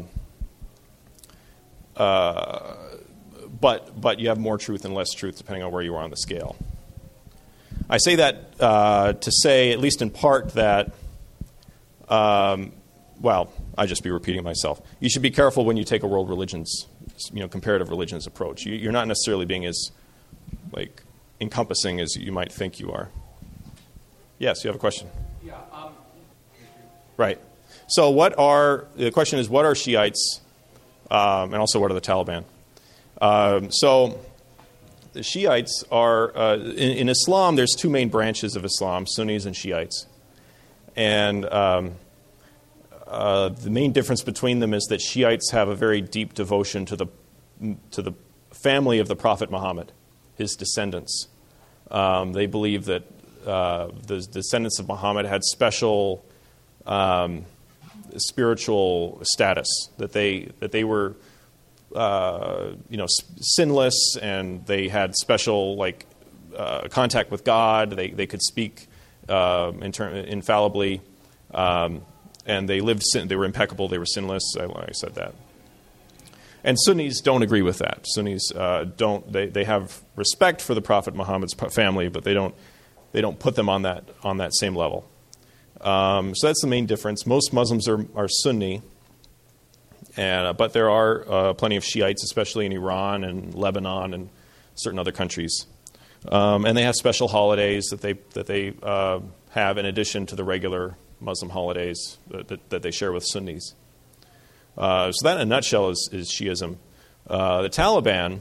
uh, but but you have more truth and less truth depending on where you are on the scale. I say that uh, to say, at least in part, that, um, well, I just be repeating myself. You should be careful when you take a world religions, you know, comparative religions approach. You, you're not necessarily being as like encompassing as you might think you are. Yes, you have a question? Yeah. Um, right. So what are, the question is, what are Shiites um, and also what are the Taliban. Um, so the Shiites are, uh, in, in Islam, there's two main branches of Islam, Sunnis and Shiites. And um, uh, the main difference between them is that Shiites have a very deep devotion to the to the family of the Prophet Muhammad, his descendants. Um, they believe that uh, the descendants of Muhammad had special um, spiritual status, that they that they were uh, you know sinless, and they had special like uh, contact with God. They they could speak uh, in term, infallibly, um, and they lived. Sin- they were impeccable. They were sinless. I, I said that. And Sunnis don't agree with that. Sunnis uh, don't. They, they have respect for the Prophet Muhammad's family, but they don't. They don't put them on that on that same level. Um, so that's the main difference. Most Muslims are are Sunni, and uh, but there are uh, plenty of Shiites, especially in Iran and Lebanon and certain other countries. Um, and they have special holidays that they that they uh, have in addition to the regular Muslim holidays that, that, that they share with Sunnis. Uh, so that, in a nutshell, is, is Shiism. Uh, the Taliban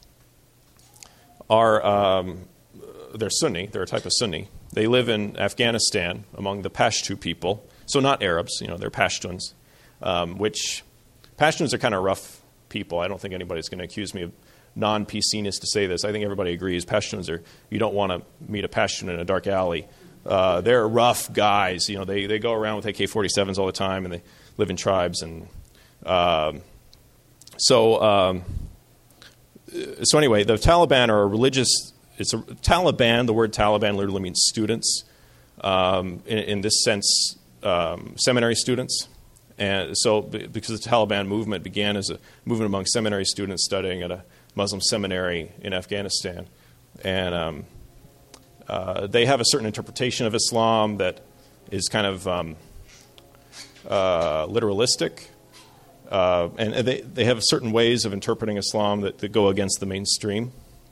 are um, they're Sunni. They're a type of Sunni. They live in Afghanistan among the Pashto people. So not Arabs. You know, they're Pashtuns. Um, which Pashtuns are kind of rough people. I don't think anybody's going to accuse me of non-P C-ness to say this. I think everybody agrees. Pashtuns are. You don't want to meet a Pashtun in a dark alley. Uh, they're rough guys. You know, they they go around with A K forty-sevens all the time, and they live in tribes and. Um, so, um, so anyway, the Taliban are a religious. It's a Taliban. The word Taliban literally means students. Um, in, in this sense, um, seminary students. And so, because the Taliban movement began as a movement among seminary students studying at a Muslim seminary in Afghanistan, and um, uh, they have a certain interpretation of Islam that is kind of um, uh, literalistic. Uh, and they, they have certain ways of interpreting Islam that, that go against the mainstream,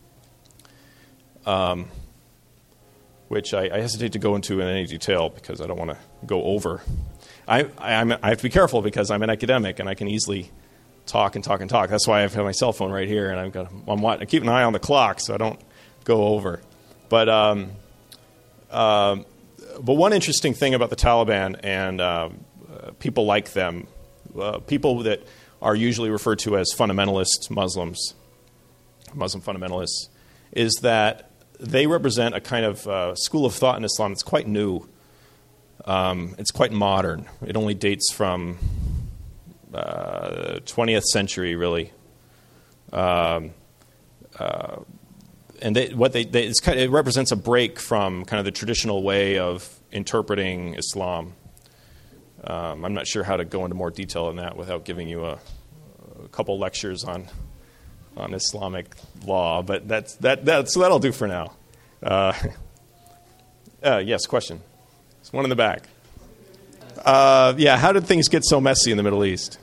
um, which I, I hesitate to go into in any detail because I don't want to go over. I, I, I'm, I have to be careful because I'm an academic and I can easily talk and talk and talk. That's why I have my cell phone right here, and I've got I'm, I keep an eye on the clock so I don't go over. But um, uh, but one interesting thing about the Taliban and uh, people like them. Uh, people that are usually referred to as fundamentalist Muslims, Muslim fundamentalists, is that they represent a kind of uh, school of thought in Islam that's quite new. Um, it's quite modern. It only dates from uh, twentieth century, really. Um, uh, and they, what they, they it's kind of, it represents a break from kind of the traditional way of interpreting Islam. Um, I'm not sure how to go into more detail on that without giving you a, a couple lectures on on Islamic law, but that's that that so that'll do for now. Uh, uh, yes, question. There's one in the back. Uh, yeah, how did things get so messy in the Middle East?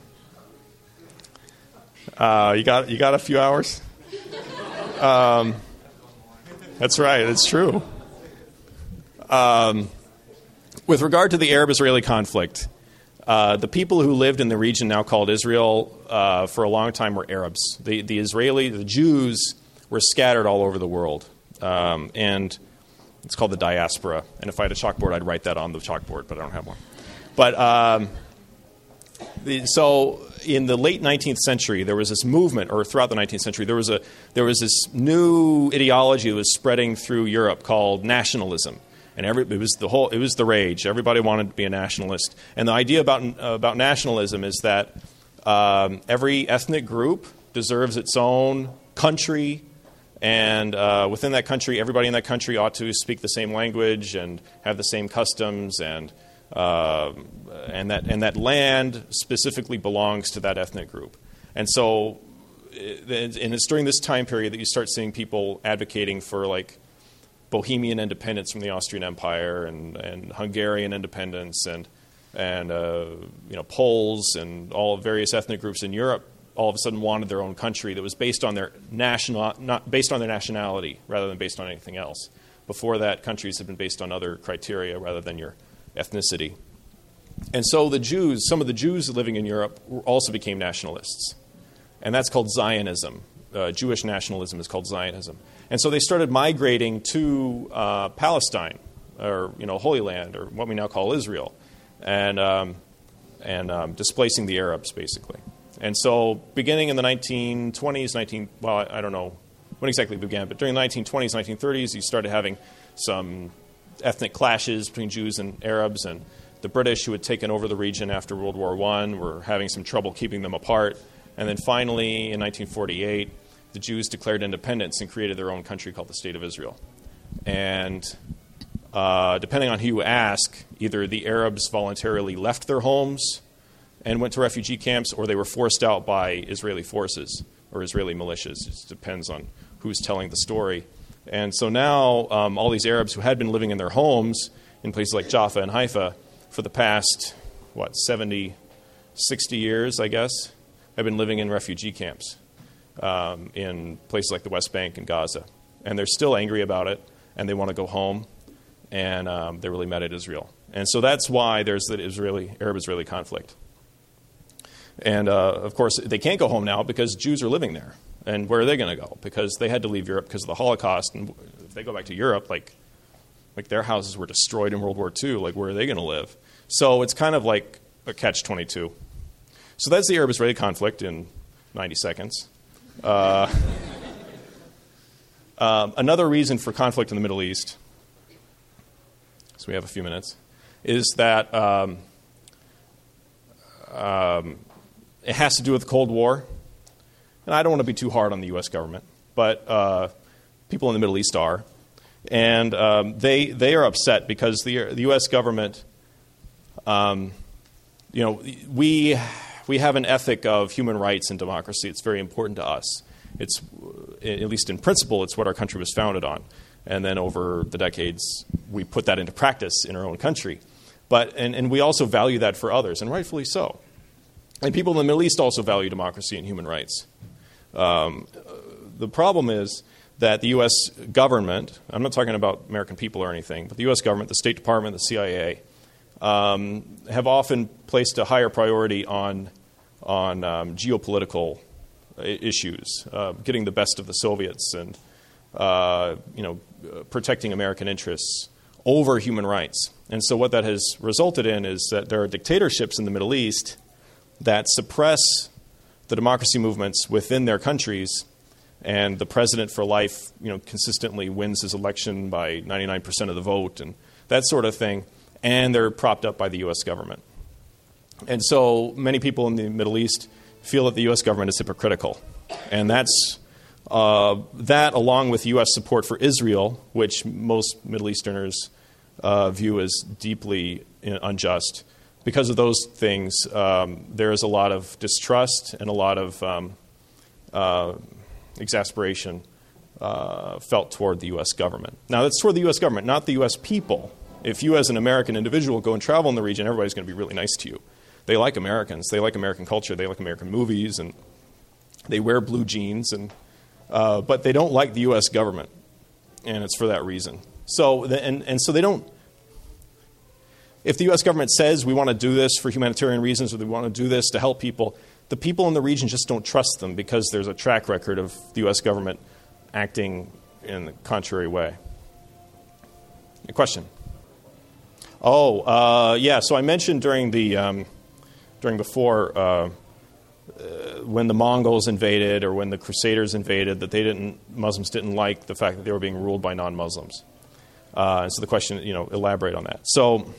Uh, you got you got a few hours. Um, that's right. It's true. Um, With regard to the Arab-Israeli conflict, uh, the people who lived in the region now called Israel uh, for a long time were Arabs. The, the Israeli, the Jews were scattered all over the world, um, and it's called the diaspora. And if I had a chalkboard, I'd write that on the chalkboard, but I don't have one. But um, the, so in the late nineteenth century, there was this movement, or throughout the nineteenth century, there was a there was this new ideology that was spreading through Europe called nationalism. And every, it was the whole. It was the rage. Everybody wanted to be a nationalist. And the idea about uh, about nationalism is that um, every ethnic group deserves its own country, and uh, within that country, everybody in that country ought to speak the same language and have the same customs, and uh, and that and that land specifically belongs to that ethnic group. And so, and it's during this time period that you start seeing people advocating for like Bohemian independence from the Austrian Empire, and, and Hungarian independence, and and uh, you know Poles and all various ethnic groups in Europe all of a sudden wanted their own country that was based on their national not based on their nationality rather than based on anything else. Before that, countries had been based on other criteria rather than your ethnicity. And so the Jews, some of the Jews living in Europe, also became nationalists. and that's called Zionism. Uh, Jewish nationalism is called Zionism. And so they started migrating to uh, Palestine, or you know, Holy Land, or what we now call Israel, and um, and um, displacing the Arabs, basically. And so beginning in the nineteen twenties, nineteen well, I, I don't know when exactly it began, but during the nineteen twenties, nineteen thirties, you started having some ethnic clashes between Jews and Arabs, and the British, who had taken over the region after World War One, were having some trouble keeping them apart. And then finally, in nineteen forty-eight, the Jews declared independence and created their own country called the State of Israel. And uh, depending on who you ask, either the Arabs voluntarily left their homes and went to refugee camps, or they were forced out by Israeli forces or Israeli militias. It depends on who's telling the story. And so now um, all these Arabs who had been living in their homes in places like Jaffa and Haifa for the past, what, seventy, sixty years, I guess, have been living in refugee camps um, in places like the West Bank and Gaza. And they're still angry about it, and they want to go home, and um, they're really mad at Israel. And so that's why there's the Israeli, Arab-Israeli conflict. And, uh, of course, they can't go home now because Jews are living there. And where are they going to go? Because they had to leave Europe because of the Holocaust. And if they go back to Europe, like, like their houses were destroyed in World War Two, like where are they going to live? So it's kind of like a catch twenty-two. So that's the Arab-Israeli conflict in ninety seconds. Uh, um, another reason for conflict in the Middle East, so we have a few minutes, is that um, um, it has to do with the Cold War. And I don't want to be too hard on the U S government, but uh, people in the Middle East are. And um, they they are upset because the, the U S government, um, you know, we we have an ethic of human rights and democracy. It's very important to us. It's, at least in principle, it's what our country was founded on. And then over the decades, we put that into practice in our own country. But and, and we also value that for others, and rightfully so. And people in the Middle East also value democracy and human rights. Um, the problem is that the U S government, I'm not talking about American people or anything, but the U S government, the State Department, the C I A, um, have often placed a higher priority on, on um, geopolitical issues, uh, getting the best of the Soviets and uh, you know, protecting American interests over human rights. And so what that has resulted in is that there are dictatorships in the Middle East that suppress the democracy movements within their countries, and the president for life, you know, consistently wins his election by ninety-nine percent of the vote and that sort of thing, and they're propped up by the U S government. And so many people in the Middle East feel that the U S government is hypocritical, and that's uh, that, along with U S support for Israel, which most Middle Easterners uh, view as deeply unjust. Because of those things, um, there is a lot of distrust and a lot of um, uh, exasperation uh, felt toward the U S government. Now, that's toward the U S government, not the U S people. If you as an American individual go and travel in the region, everybody's going to be really nice to you. They like Americans. They like American culture. They like American movies, and they wear blue jeans. And uh, but they don't like the U S government, and it's for that reason. So the, and and so they don't. If the U S government says we want to do this for humanitarian reasons, or we want to do this to help people, the people in the region just don't trust them because there's a track record of the U S government acting in the contrary way. A question? Oh, uh, yeah. So I mentioned during the um, during before uh, uh, when the Mongols invaded or when the Crusaders invaded that they didn't Muslims didn't like the fact that they were being ruled by non-Muslims. Uh, and so the question, you know, elaborate on that. So.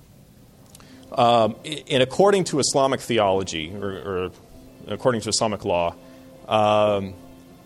Um, and according to Islamic theology, or, or according to Islamic law, um,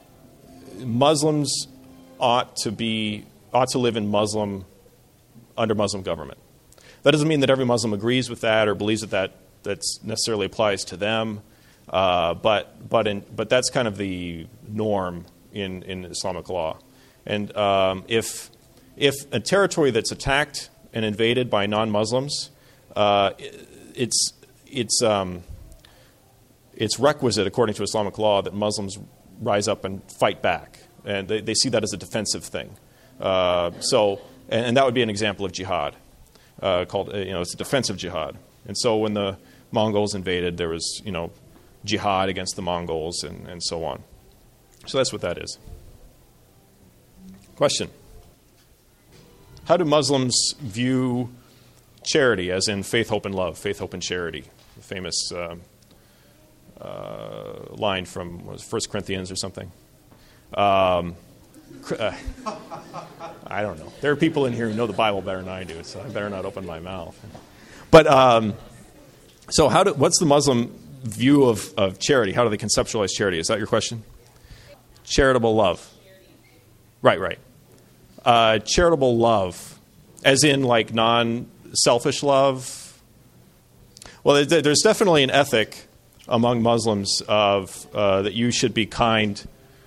Muslims ought to be ought to live in Muslim under Muslim government. That doesn't mean that every Muslim agrees with that or believes that that that's necessarily applies to them, uh, but but in, but that's kind of the norm in, in Islamic law. And um, if if a territory that's attacked and invaded by non-Muslims, Uh, it's it's um, it's requisite, according to Islamic law, that Muslims rise up and fight back, and they, they see that as a defensive thing. Uh, so, and, and that would be an example of jihad, uh, called you know it's a defensive jihad. And so, when the Mongols invaded, there was you know jihad against the Mongols and, and so on. So that's what that is. Question. How do Muslims view charity, as in faith, hope, and love? Faith, hope, and charity. The famous uh, uh, line from what was it, First Corinthians or something. Um, uh, I don't know. There are people in here who know the Bible better than I do, so I better not open my mouth. But um, so how do, what's the Muslim view of, of charity? How do they conceptualize charity? Is that your question? Charitable love. Right, right. Uh, charitable love, as in like non-selfish love. Well, there's definitely an ethic among Muslims of uh, that you should be kind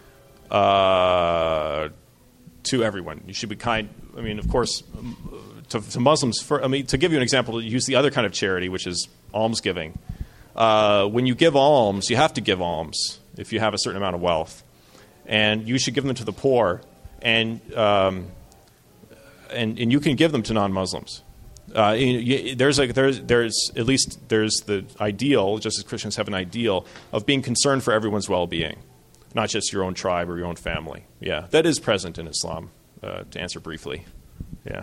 uh, to everyone. You should be kind. I mean, of course, to, to Muslims. For, I mean, to give you an example, use the other kind of charity, which is almsgiving. Uh, when you give alms, you have to give alms if you have a certain amount of wealth, and you should give them to the poor. And, um, and and you can give them to non-Muslims. Uh, you, you, there's like there's there's at least there's the ideal, just as Christians have an ideal of being concerned for everyone's well-being, not just your own tribe or your own family. Yeah, that is present in Islam. Uh, to answer briefly, yeah.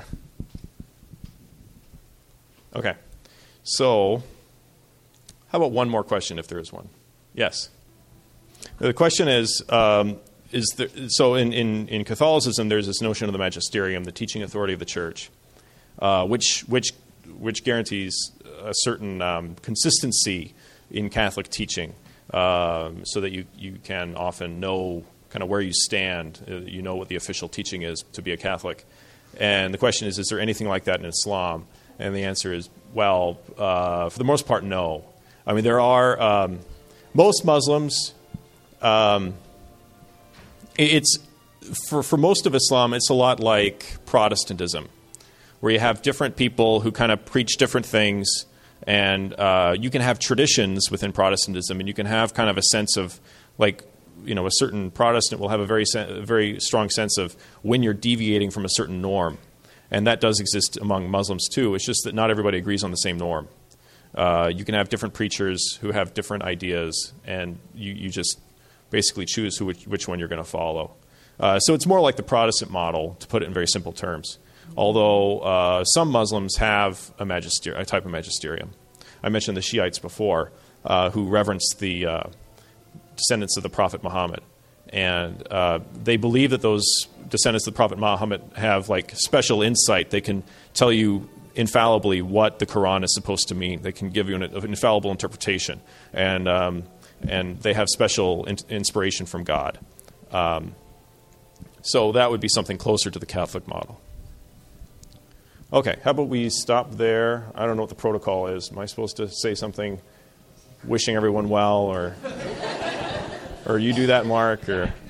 Okay, so how about one more question, if there is one? Yes. The question is. Um, Is there, so in, in, in Catholicism, there's this notion of the magisterium, the teaching authority of the church, uh, which which which guarantees a certain um, consistency in Catholic teaching, um, so that you, you can often know kind of where you stand. Uh, you know what the official teaching is to be a Catholic. And the question is, is there anything like that in Islam? And the answer is, well, uh, for the most part, no. I mean, there are um, most Muslims. Um, It's for for most of Islam, it's a lot like Protestantism, where you have different people who kind of preach different things, and uh, you can have traditions within Protestantism, and you can have kind of a sense of like, you know, a certain Protestant will have a very a very strong sense of when you're deviating from a certain norm, and that does exist among Muslims too. It's just that not everybody agrees on the same norm. Uh, you can have different preachers who have different ideas, and you, you just basically choose who, which, which one you're going to follow. Uh, so it's more like the Protestant model, to put it in very simple terms. Although uh, some Muslims have a, magister- a type of magisterium. I mentioned the Shiites before, uh, who reverence the uh, descendants of the Prophet Muhammad. And uh, they believe that those descendants of the Prophet Muhammad have like special insight. They can tell you infallibly what the Quran is supposed to mean. They can give you an, an infallible interpretation. And... Um, and they have special in- inspiration from God. Um, so that would be something closer to the Catholic model. Okay, how about we stop there? I don't know what the protocol is. Am I supposed to say something wishing everyone well, or or you do that, Mark, or...